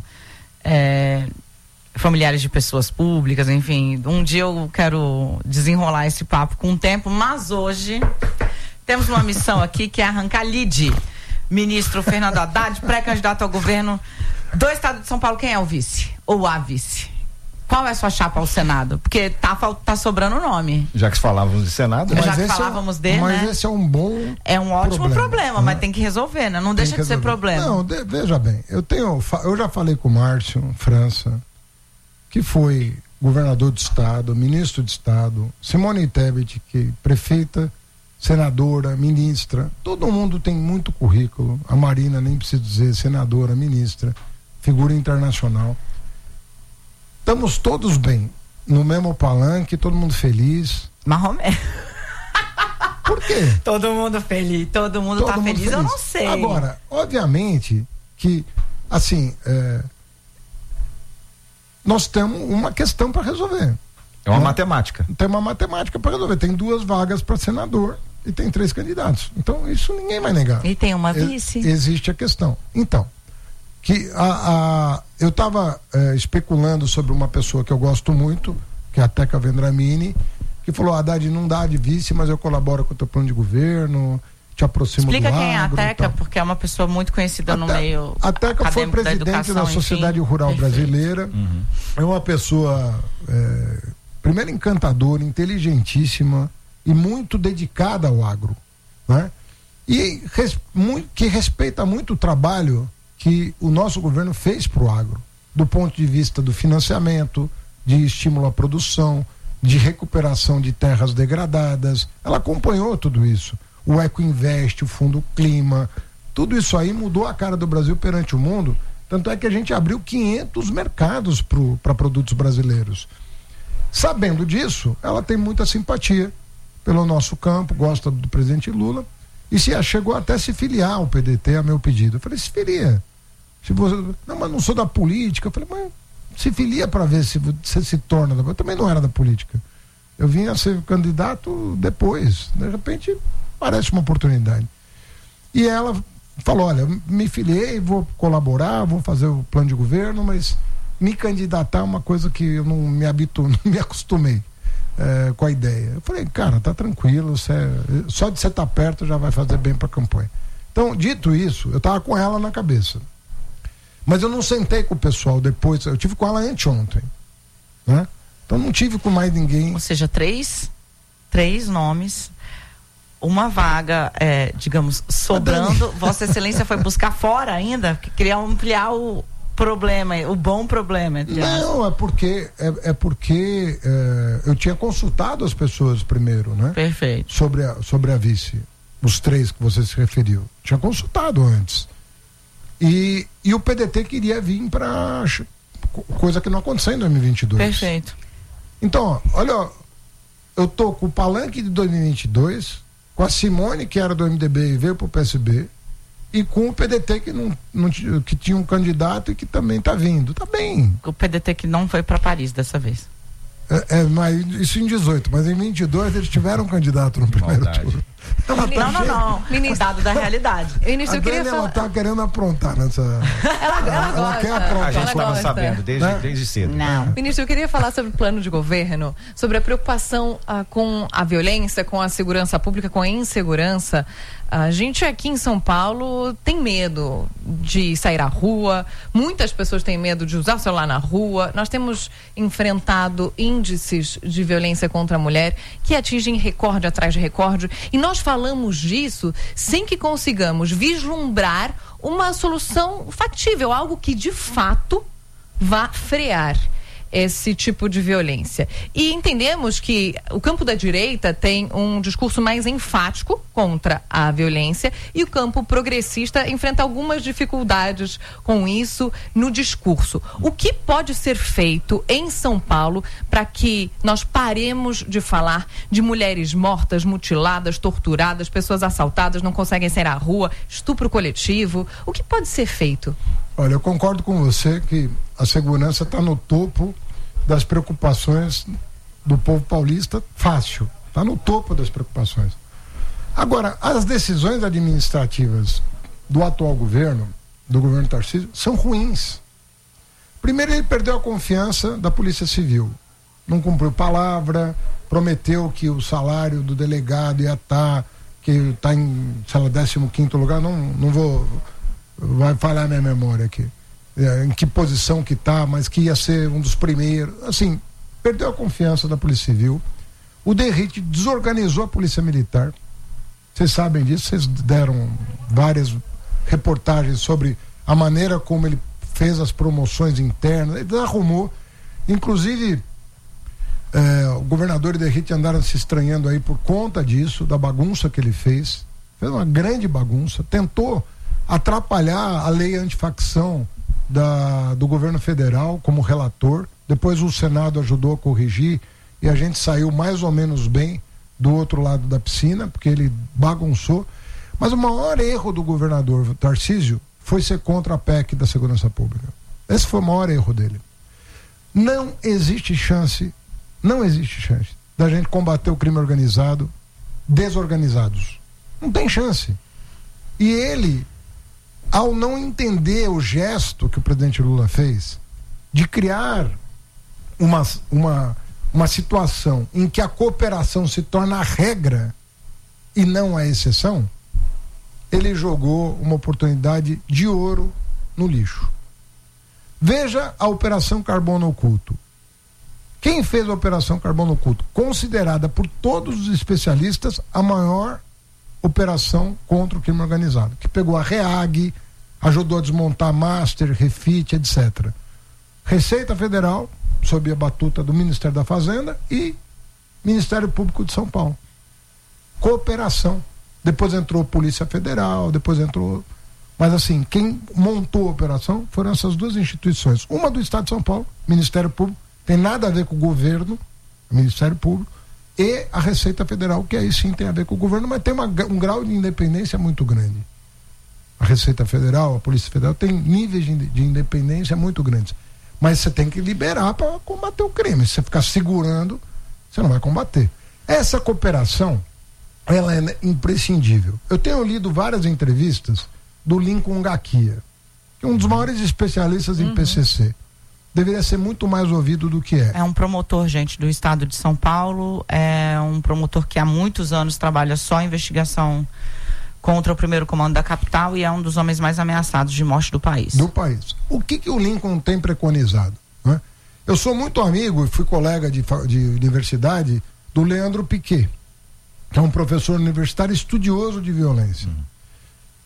familiares de pessoas públicas, enfim. Um dia eu quero desenrolar esse papo com o tempo, mas hoje temos uma missão aqui que é arrancar lead. Ministro Fernando Haddad, pré-candidato ao governo do estado de São Paulo. Quem é o vice? Ou a vice? Qual é a sua chapa ao Senado? Porque tá sobrando o nome. Já que falávamos de Senado, mas já que falávamos mas esse é um bom É um ótimo problema, mas tem que resolver, né? Não deixa de ser problema. Não, veja bem, eu já falei com o Márcio França, que foi governador do estado, ministro de estado, Simone Tebet, que prefeita, senadora, ministra, todo mundo tem muito currículo, a Marina nem preciso dizer, senadora, ministra, figura internacional. Estamos todos bem, no mesmo palanque, todo mundo feliz. Marromé. Por quê? Todo mundo feliz, todo mundo tá feliz, eu não sei. Agora, obviamente que, assim, nós temos uma questão para resolver. É uma matemática. Tem uma matemática para resolver. Tem 2 vagas para senador e tem 3 candidatos. Então, isso ninguém vai negar. E tem uma vice. Existe a questão. Então, que eu estava especulando sobre uma pessoa que eu gosto muito, que é a Teca Vendramini, que falou: Haddad, não dá de vice, mas eu colaboro com o teu plano de governo, te aproximo do agro. Explica quem é a Teca, porque é uma pessoa muito conhecida no meio. A Teca foi presidente da Sociedade Rural Brasileira. É uma pessoa primeiro encantadora, inteligentíssima e muito dedicada ao agro, né? E que respeita muito o trabalho que o nosso governo fez para o agro, do ponto de vista do financiamento, de estímulo à produção, de recuperação de terras degradadas. Ela acompanhou tudo isso. O Ecoinvest, o Fundo Clima, tudo isso aí mudou a cara do Brasil perante o mundo. Tanto é que a gente abriu 500 mercados para produtos brasileiros. Sabendo disso, ela tem muita simpatia pelo nosso campo, gosta do presidente Lula e chegou até a se filiar ao PDT a meu pedido. Eu falei: se filia. Não, mas não sou da política. Eu falei: mas se filia para ver se você se torna. Eu também não era da política. Eu vim a ser candidato depois. De repente, parece uma oportunidade. E ela falou: olha, me filiei, vou colaborar, vou fazer o plano de governo, mas me candidatar é uma coisa que eu não me acostumei com a ideia. Eu falei: cara, tá tranquilo, só de você estar perto já vai fazer bem para a campanha. Então, dito isso, eu tava com ela na cabeça. Mas eu não sentei com o pessoal depois, eu tive com ela anteontem, né? Então não tive com mais ninguém. Ou seja, três nomes, uma vaga, digamos, sobrando. Vossa Excelência foi buscar fora ainda, que queria ampliar problema, o bom problema. Não, é porque eu tinha consultado as pessoas primeiro, né? Perfeito. Sobre a vice, os 3 que você se referiu. Tinha consultado antes. E o PDT queria vir para coisa que não aconteceu em 2022. Perfeito. Então, olha, eu tô com o palanque de 2022, com a Simone, que era do MDB e veio pro PSB, e com o PDT que tinha um candidato e que também tá vindo. Tá bem. O PDT que não foi para Paris dessa vez. Mas isso em 18, mas em 22 eles tiveram um candidato no primeiro turno. Não. Ministro, dado da realidade. Ministro, eu queria falar... Ela tá querendo aprontar nessa... Ela quer aprontar. A gente estava sabendo desde cedo. Não. Ministro, eu queria falar sobre o plano de governo, sobre a preocupação com a violência, com a segurança pública, com a insegurança. A gente aqui em São Paulo tem medo de sair à rua, muitas pessoas têm medo de usar o celular na rua. Nós temos enfrentado índices de violência contra a mulher que atingem recorde atrás de recorde, e nós falamos disso sem que consigamos vislumbrar uma solução factível, algo que de fato vá frear esse tipo de violência. E entendemos que o campo da direita tem um discurso mais enfático contra a violência e o campo progressista enfrenta algumas dificuldades com isso no discurso. O que pode ser feito em São Paulo para que nós paremos de falar de mulheres mortas, mutiladas, torturadas, pessoas assaltadas, não conseguem sair à rua, estupro coletivo? O que pode ser feito? Olha, eu concordo com você que a segurança está no topo das preocupações do povo paulista, fácil, está no topo das preocupações. Agora, as decisões administrativas do atual governo, do governo Tarcísio, são ruins. Primeiro, ele perdeu a confiança da Polícia Civil, não cumpriu palavra, prometeu que o salário do delegado ia estar, que está em, sei lá, 15º lugar, não vou... vai falhar minha memória aqui, em que posição que está, mas que ia ser um dos primeiros, assim, perdeu a confiança da Polícia Civil. O Derrite desorganizou a Polícia Militar, vocês sabem disso, vocês deram várias reportagens sobre a maneira como ele fez as promoções internas, ele arrumou, inclusive o governador e Derrite andaram se estranhando aí por conta disso, da bagunça que ele fez uma grande bagunça, tentou atrapalhar a lei antifacção do governo federal como relator, depois o Senado ajudou a corrigir e a gente saiu mais ou menos bem do outro lado da piscina, porque ele bagunçou, mas o maior erro do governador Tarcísio foi ser contra a PEC da segurança pública. Esse foi o maior erro dele. Não existe chance da gente combater o crime organizado desorganizados. Não tem chance. E ele, ao não entender o gesto que o presidente Lula fez de criar uma situação em que a cooperação se torna a regra e não a exceção, ele jogou uma oportunidade de ouro no lixo. Veja a Operação Carbono Oculto. Quem fez a Operação Carbono Oculto? Considerada por todos os especialistas a maior operação contra o crime organizado, que pegou a REAG, ajudou a desmontar Master, Refit, etc. Receita Federal, sob a batuta do Ministério da Fazenda, e Ministério Público de São Paulo. Cooperação. Depois entrou Polícia Federal, depois entrou... Mas assim, quem montou a operação foram essas duas instituições. Uma do Estado de São Paulo, Ministério Público, tem nada a ver com o governo, Ministério Público, e a Receita Federal, que aí sim tem a ver com o governo, mas tem um grau de independência muito grande. A Receita Federal, a Polícia Federal tem níveis de independência muito grandes. Mas você tem que liberar para combater o crime. Se você ficar segurando, você não vai combater. Essa cooperação, ela é imprescindível. Eu tenho lido várias entrevistas do Lincoln Gaquia, que é um dos maiores especialistas em PCC. Deveria ser muito mais ouvido do que é. É um promotor, gente, do estado de São Paulo, é um promotor que há muitos anos trabalha só em investigação contra o primeiro comando da capital e é um dos homens mais ameaçados de morte do país. O que o Lincoln tem preconizado? Né? Eu sou muito amigo e fui colega de universidade do Leandro Piquet, que é um professor universitário estudioso de violência.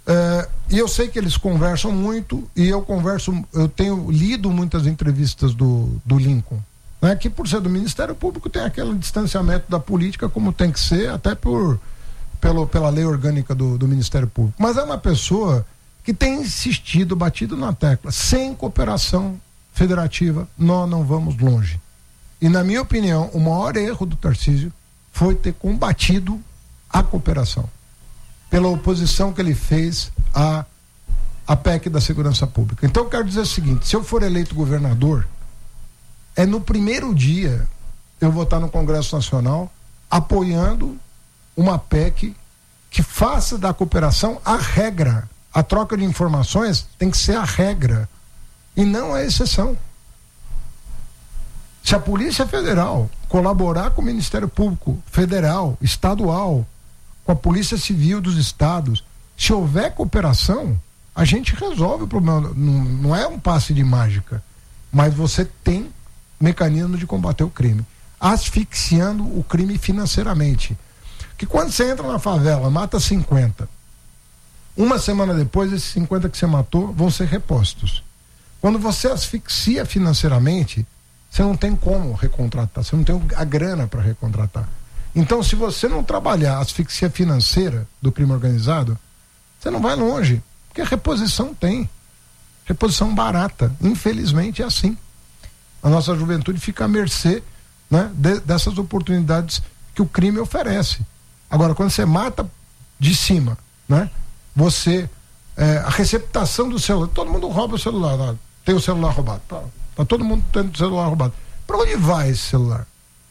E eu sei que eles conversam muito, e eu tenho lido muitas entrevistas do Lincoln, né, que por ser do Ministério Público tem aquele distanciamento da política como tem que ser, até pela lei orgânica do Ministério Público. Mas é uma pessoa que tem insistido, batido na tecla, sem cooperação federativa nós não vamos longe. E na minha opinião, o maior erro do Tarcísio foi ter combatido a cooperação, pela oposição que ele fez à PEC da segurança pública. Então eu quero dizer o seguinte: se eu for eleito governador, no primeiro dia eu vou estar no Congresso Nacional apoiando uma PEC que faça da cooperação a regra. A troca de informações tem que ser a regra e não a exceção. Se a Polícia Federal colaborar com o Ministério Público Federal, estadual, com a Polícia Civil dos estados, se houver cooperação, a gente resolve o problema. Não é um passe de mágica, mas você tem mecanismo de combater o crime, asfixiando o crime financeiramente. Que quando você entra na favela, mata 50, uma semana depois, esses 50 que você matou vão ser repostos. Quando você asfixia financeiramente, você não tem como recontratar, você não tem a grana para recontratar. Então, se você não trabalhar a asfixia financeira do crime organizado, você não vai longe, porque a reposição tem. Reposição barata. Infelizmente é assim. A nossa juventude fica à mercê, né, dessas oportunidades que o crime oferece. Agora, quando você mata de cima, né, a receptação do celular, todo mundo rouba o celular, tem o celular roubado. Tá todo mundo tendo o celular roubado. Para onde vai esse celular?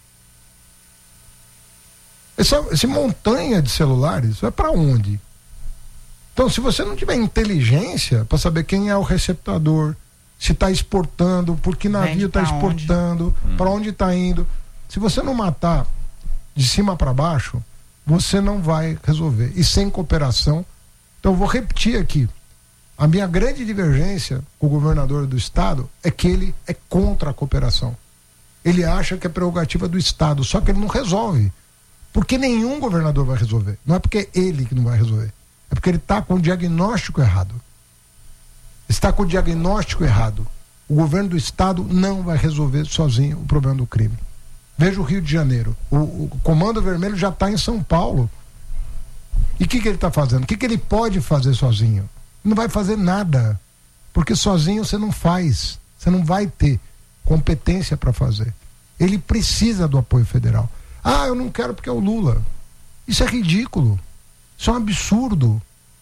Esse montanha de celulares vai para onde? Então, se você não tiver inteligência para saber quem é o receptador, se está exportando, por que navio está exportando, para onde está indo, se você não matar de cima para baixo, você não vai resolver. E sem cooperação. Então, eu vou repetir aqui: a minha grande divergência com o governador do estado é que ele é contra a cooperação. Ele acha que é prerrogativa do estado, só que ele não resolve. Porque nenhum governador vai resolver. Não é porque é ele que não vai resolver. É porque ele está com o diagnóstico errado. Está com o diagnóstico errado. O governo do estado não vai resolver sozinho o problema do crime. Veja o Rio de Janeiro. O Comando Vermelho já está em São Paulo. E o que ele está fazendo? O que ele pode fazer sozinho? Não vai fazer nada. Porque sozinho você não faz. Você não vai ter competência para fazer. Ele precisa do apoio federal. Ah, eu não quero porque é o Lula. Isso é ridículo. Isso é um absurdo.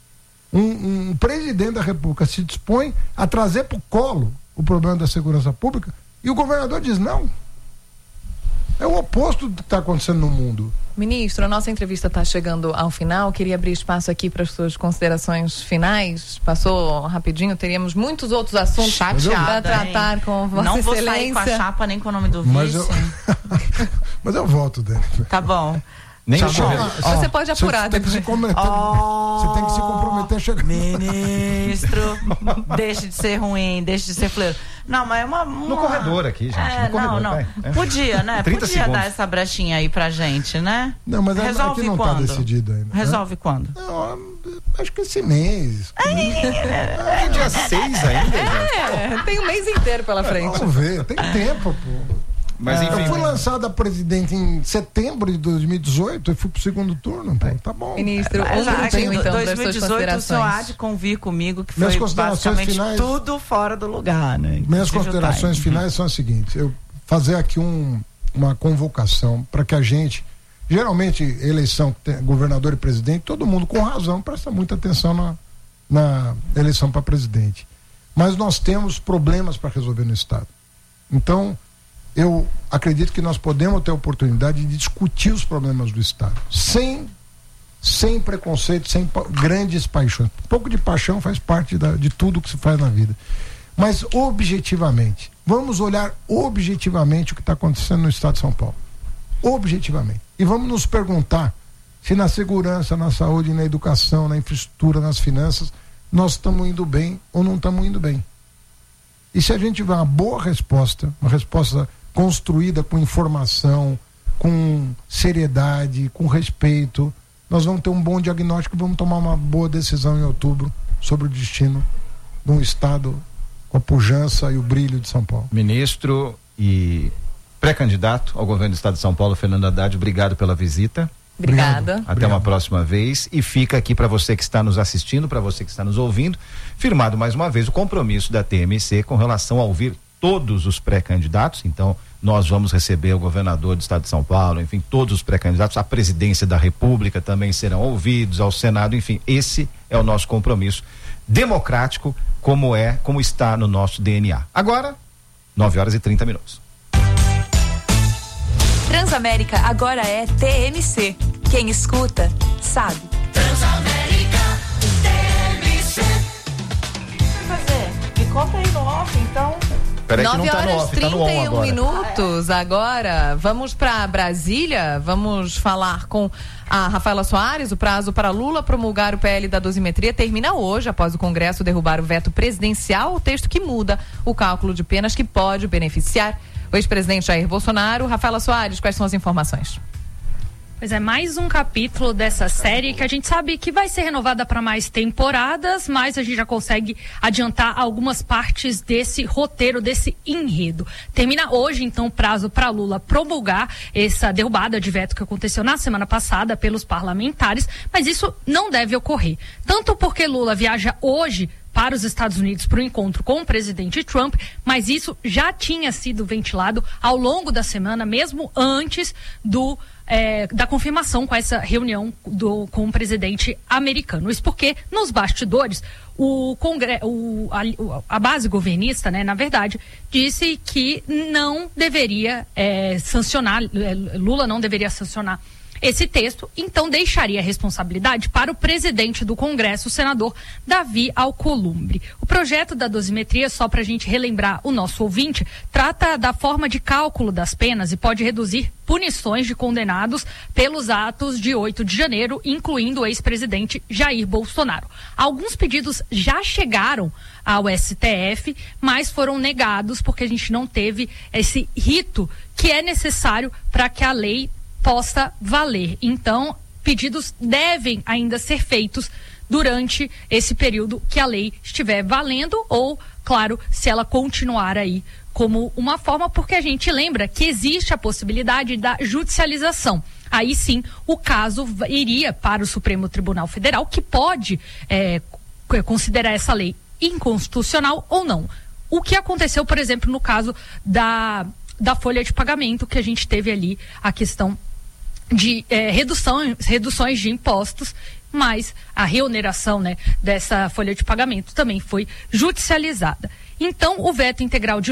Um presidente da República se dispõe a trazer para o colo o problema da segurança pública e o governador diz não. É o oposto do que está acontecendo no mundo. Ministro, a nossa entrevista está chegando ao final. Queria abrir espaço aqui para as suas considerações finais. Passou rapidinho, teríamos muitos outros assuntos para tratar com Vossa Não Excelência. Vou sair com a chapa nem com o nome do vice. Mas eu volto dele. Tá bom. Você pode apurar depois. Você tem que se comprometer a chegar. Ministro, deixe de ser ruim, deixe de ser fleiro. Não, mas é uma... No corredor aqui, gente. Não. Podia, né? 30 Podia segundos. dar essa brechinha aí pra gente, né? Não, mas resolve aqui não quando? está decidido ainda. Resolve quando? Não, acho que esse mês. É dia 6 ainda. Tem um mês inteiro pela frente. Vamos ver, tem tempo, pô. Mas, enfim, eu fui lançado a presidente em setembro de 2018 e fui pro segundo turno, pô. Tá bom. Ministro, então, 2018 o senhor há de convir comigo que foi basicamente finais, tudo fora do lugar, né? Minhas considerações finais são as seguintes: eu fazer aqui uma convocação para que a gente, geralmente eleição governador e presidente, todo mundo com razão presta muita atenção na eleição para presidente, mas nós temos problemas para resolver no estado. Então eu acredito que nós podemos ter a oportunidade de discutir os problemas do estado sem preconceito, sem grandes paixões. Um pouco de paixão faz parte de tudo que se faz na vida, mas objetivamente, vamos olhar objetivamente o que está acontecendo no estado de São Paulo, objetivamente, e vamos nos perguntar se na segurança, na saúde, na educação, na infraestrutura, nas finanças, nós estamos indo bem ou não estamos indo bem. E se a gente tiver uma boa resposta, uma resposta construída com informação, com seriedade, com respeito, nós vamos ter um bom diagnóstico e vamos tomar uma boa decisão em outubro sobre o destino de um estado com a pujança e o brilho de São Paulo. Ministro e pré-candidato ao governo do estado de São Paulo, Fernando Haddad, obrigado pela visita. Obrigada. Até uma próxima vez, e fica aqui para você que está nos assistindo, para você que está nos ouvindo, firmado mais uma vez o compromisso da TMC com relação a ouvir todos os pré-candidatos. Então nós vamos receber o governador do estado de São Paulo, enfim, todos os pré-candidatos, a presidência da República também serão ouvidos, ao Senado, enfim, esse é o nosso compromisso democrático, como está no nosso DNA. Agora, 9h30. Transamérica agora é TMC. Quem escuta, sabe. Transamérica, TMC. Me conta aí no off, então. Peraí que não tá no off, tá no on agora. 9h31 minutos agora. Vamos para Brasília, vamos falar com a Rafaela Soares. O prazo para Lula promulgar o PL da dosimetria termina hoje, após o Congresso derrubar o veto presidencial, o texto que muda o cálculo de penas que pode beneficiar o ex-presidente Jair Bolsonaro. Rafaela Soares, quais são as informações? Pois é, mais um capítulo dessa série que a gente sabe que vai ser renovada para mais temporadas, mas a gente já consegue adiantar algumas partes desse roteiro, desse enredo. Termina hoje, então, o prazo para Lula promulgar essa derrubada de veto que aconteceu na semana passada pelos parlamentares, mas isso não deve ocorrer. Tanto porque Lula viaja hoje para os Estados Unidos para o encontro com o presidente Trump, mas isso já tinha sido ventilado ao longo da semana, mesmo antes da confirmação com essa reunião com o presidente americano. Isso porque, nos bastidores, a base governista, né, na verdade, disse que não deveria sancionar, Lula não deveria sancionar esse texto, então deixaria a responsabilidade para o presidente do Congresso, o senador Davi Alcolumbre. O projeto da dosimetria, só para a gente relembrar o nosso ouvinte, trata da forma de cálculo das penas e pode reduzir punições de condenados pelos atos de 8 de janeiro, incluindo o ex-presidente Jair Bolsonaro. Alguns pedidos já chegaram ao STF, mas foram negados porque a gente não teve esse rito que é necessário para que a lei possa valer. Então, pedidos devem ainda ser feitos durante esse período que a lei estiver valendo, ou, claro, se ela continuar aí como uma forma, porque a gente lembra que existe a possibilidade da judicialização. Aí sim, o caso iria para o Supremo Tribunal Federal, que pode considerar essa lei inconstitucional ou não. O que aconteceu, por exemplo, no caso da folha de pagamento, que a gente teve ali a questão de reduções de impostos, mas a reoneração, né, dessa folha de pagamento também foi judicializada. Então, o veto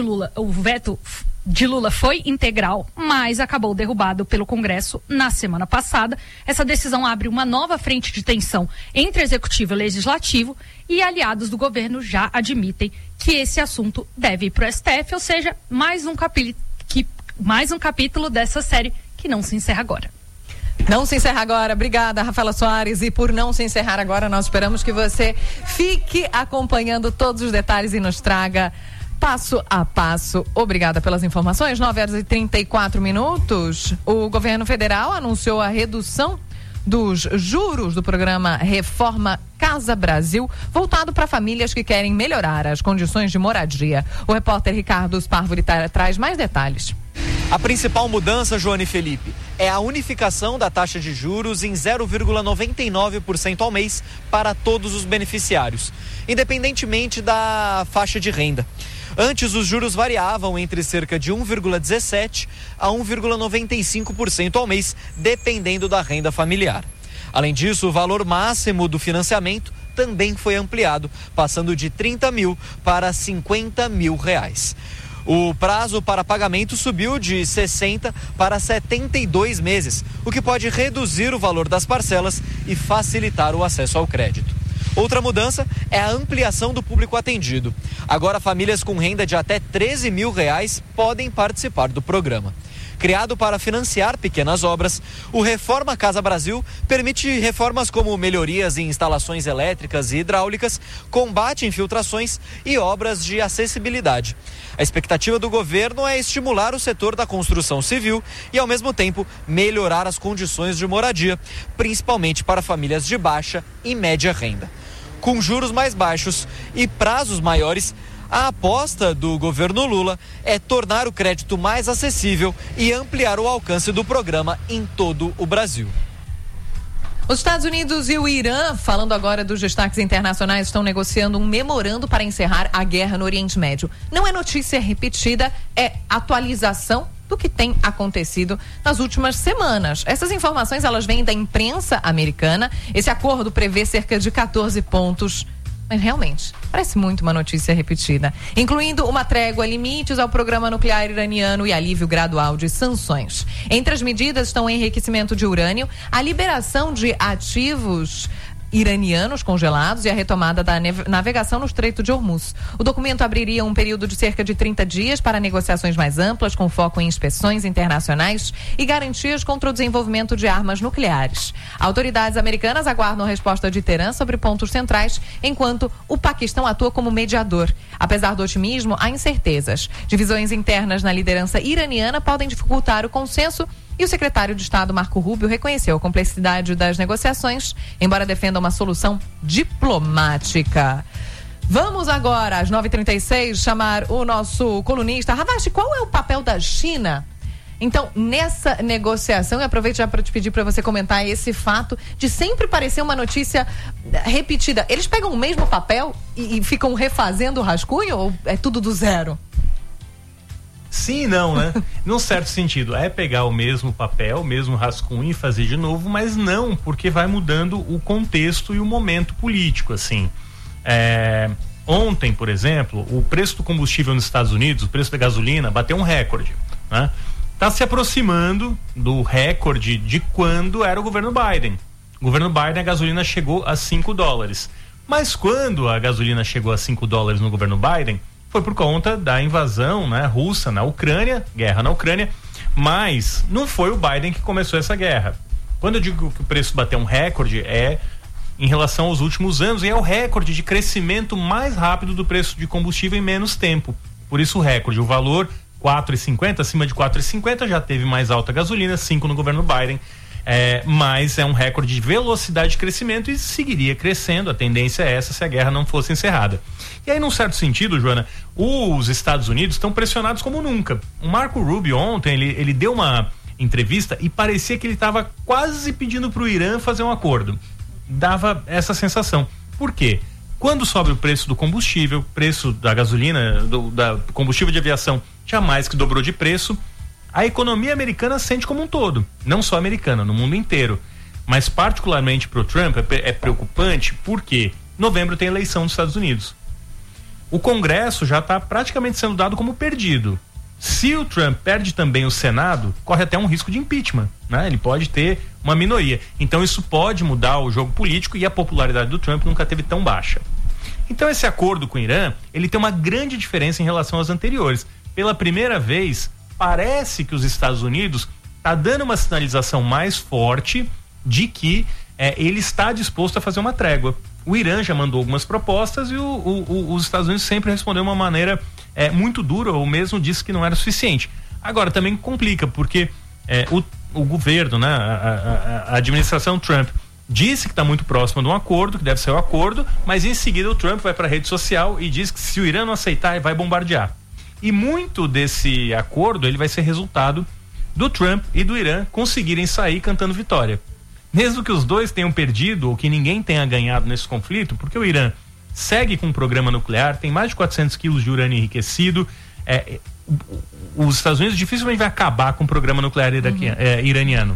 de Lula foi integral, mas acabou derrubado pelo Congresso na semana passada. Essa decisão abre uma nova frente de tensão entre Executivo e Legislativo, e aliados do governo já admitem que esse assunto deve ir para o STF, ou seja, mais um capítulo dessa série que não se encerra agora. Não se encerra agora. Obrigada, Rafaela Soares. E por não se encerrar agora, nós esperamos que você fique acompanhando todos os detalhes e nos traga passo a passo. Obrigada pelas informações. 9h34. O governo federal anunciou a redução dos juros do programa Reforma Casa Brasil, voltado para famílias que querem melhorar as condições de moradia. O repórter Ricardo Sparvoli traz mais detalhes. A principal mudança, Joane Felipe, é a unificação da taxa de juros em 0,99% ao mês para todos os beneficiários, independentemente da faixa de renda. Antes, os juros variavam entre cerca de 1,17% a 1,95% ao mês, dependendo da renda familiar. Além disso, o valor máximo do financiamento também foi ampliado, passando de 30 mil para 50 mil reais. O prazo para pagamento subiu de 60 para 72 meses, o que pode reduzir o valor das parcelas e facilitar o acesso ao crédito. Outra mudança é a ampliação do público atendido. Agora, famílias com renda de até 13 mil reais podem participar do programa. Criado para financiar pequenas obras, o Reforma Casa Brasil permite reformas como melhorias em instalações elétricas e hidráulicas, combate a infiltrações e obras de acessibilidade. A expectativa do governo é estimular o setor da construção civil e, ao mesmo tempo, melhorar as condições de moradia, principalmente para famílias de baixa e média renda. Com juros mais baixos e prazos maiores, a aposta do governo Lula é tornar o crédito mais acessível e ampliar o alcance do programa em todo o Brasil. Os Estados Unidos e o Irã, falando agora dos destaques internacionais, estão negociando um memorando para encerrar a guerra no Oriente Médio. Não é notícia repetida, é atualização do que tem acontecido nas últimas semanas. Essas informações, elas vêm da imprensa americana. Esse acordo prevê cerca de 14 pontos. Mas realmente, parece muito uma notícia repetida, incluindo uma trégua, limites ao programa nuclear iraniano e alívio gradual de sanções. Entre as medidas estão o enriquecimento de urânio, a liberação de ativos iranianos congelados e a retomada da navegação no Estreito de Hormuz. O documento abriria um período de cerca de 30 dias para negociações mais amplas, com foco em inspeções internacionais e garantias contra o desenvolvimento de armas nucleares. Autoridades americanas aguardam resposta de Teherã sobre pontos centrais, enquanto o Paquistão atua como mediador. Apesar do otimismo, há incertezas. Divisões internas na liderança iraniana podem dificultar o consenso. E o secretário de Estado, Marco Rubio, reconheceu a complexidade das negociações, embora defenda uma solução diplomática. Vamos agora, às 9h36, chamar o nosso colunista. Ravache, qual é o papel da China? Então, nessa negociação, e aproveito já para te pedir para você comentar esse fato de sempre parecer uma notícia repetida. Eles pegam o mesmo papel e ficam refazendo o rascunho ou é tudo do zero? Sim e não, né? Num certo sentido, é pegar o mesmo papel, o mesmo rascunho e fazer de novo, mas não, porque vai mudando o contexto e o momento político, assim. Ontem, por exemplo, o preço do combustível nos Estados Unidos, o preço da gasolina, bateu um recorde, né? Tá se aproximando do recorde de quando era o governo Biden. O governo Biden, a gasolina chegou a $5. Mas quando a gasolina chegou a $5 no governo Biden, foi por conta da invasão, né, russa na Ucrânia, guerra na Ucrânia, mas não foi o Biden que começou essa guerra. Quando eu digo que o preço bateu um recorde, é em relação aos últimos anos, e é o recorde de crescimento mais rápido do preço de combustível em menos tempo. Por isso o recorde, o valor R$4,50, acima de R$4,50, já teve mais alta a gasolina, 5 no governo Biden. Mas é um recorde de velocidade de crescimento e seguiria crescendo, a tendência é essa se a guerra não fosse encerrada. E aí, num certo sentido, Joana, os Estados Unidos estão pressionados como nunca. O Marco Rubio ontem, ele deu uma entrevista e parecia que ele estava quase pedindo para o Irã fazer um acordo. Dava essa sensação. Por quê? Quando sobe o preço do combustível, preço da gasolina, da combustível de aviação, jamais que dobrou de preço, a economia americana sente como um todo, não só americana, no mundo inteiro. Mas particularmente para o Trump é preocupante porque novembro tem eleição nos Estados Unidos. O Congresso já está praticamente sendo dado como perdido. Se o Trump perde também o Senado, corre até um risco de impeachment, né? Ele pode ter uma minoria. Então isso pode mudar o jogo político e a popularidade do Trump nunca teve tão baixa. Então esse acordo com o Irã, ele tem uma grande diferença em relação aos anteriores. Pela primeira vez, parece que os Estados Unidos está dando uma sinalização mais forte de que ele está disposto a fazer uma trégua. O Irã já mandou algumas propostas e os Estados Unidos sempre respondeu de uma maneira muito dura, ou mesmo disse que não era suficiente. Agora também complica, porque o governo, né, a administração Trump disse que está muito próximo de um acordo, que deve ser o acordo, mas em seguida o Trump vai para a rede social e diz que se o Irã não aceitar, ele vai bombardear. E muito desse acordo ele vai ser resultado do Trump e do Irã conseguirem sair cantando vitória. Mesmo que os dois tenham perdido ou que ninguém tenha ganhado nesse conflito, porque o Irã segue com um programa nuclear, tem mais de 400 quilos de urânio enriquecido, os Estados Unidos dificilmente vai acabar com o programa nuclear iraniano.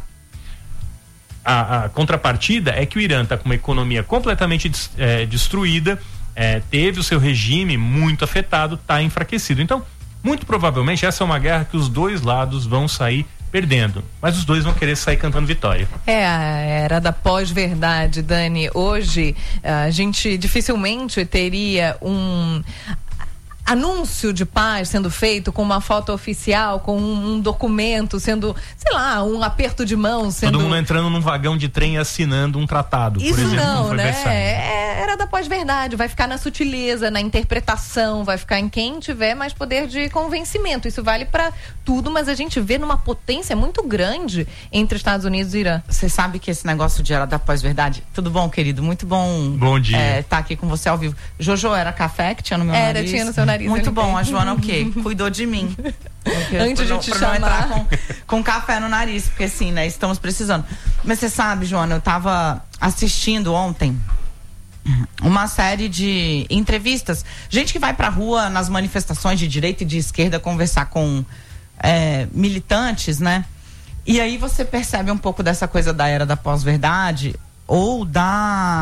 A contrapartida é que o Irã está com uma economia completamente destruída, teve o seu regime muito afetado, está enfraquecido. Então, muito provavelmente essa é uma guerra que os dois lados vão sair perdendo, mas os dois vão querer sair cantando vitória. A era da pós-verdade, Dani. Hoje a gente dificilmente teria anúncio de paz sendo feito com uma foto oficial, com um documento sendo, sei lá, um aperto de mão sendo... Todo mundo entrando num vagão de trem e assinando um tratado, Isso por exemplo. não, né? Era da pós-verdade, vai ficar na sutileza, na interpretação, vai ficar em quem tiver mais poder de convencimento. Isso vale pra tudo, mas a gente vê numa potência muito grande entre Estados Unidos e Irã. Você sabe que esse negócio de era da pós-verdade, tudo bom, querido? Muito bom. Bom dia. Tá aqui com você ao vivo. Jojo, era café que tinha no meu nariz? Era, tinha no seu nariz. Muito bom, a Joana o quê? Cuidou de mim. Antes de te pra chamar. não entrar com café no nariz, porque assim, né, estamos precisando. Mas você sabe, Joana, eu tava assistindo ontem uma série de entrevistas, gente que vai pra rua nas manifestações de direita e de esquerda conversar com militantes, né? E aí você percebe um pouco dessa coisa da era da pós-verdade ou da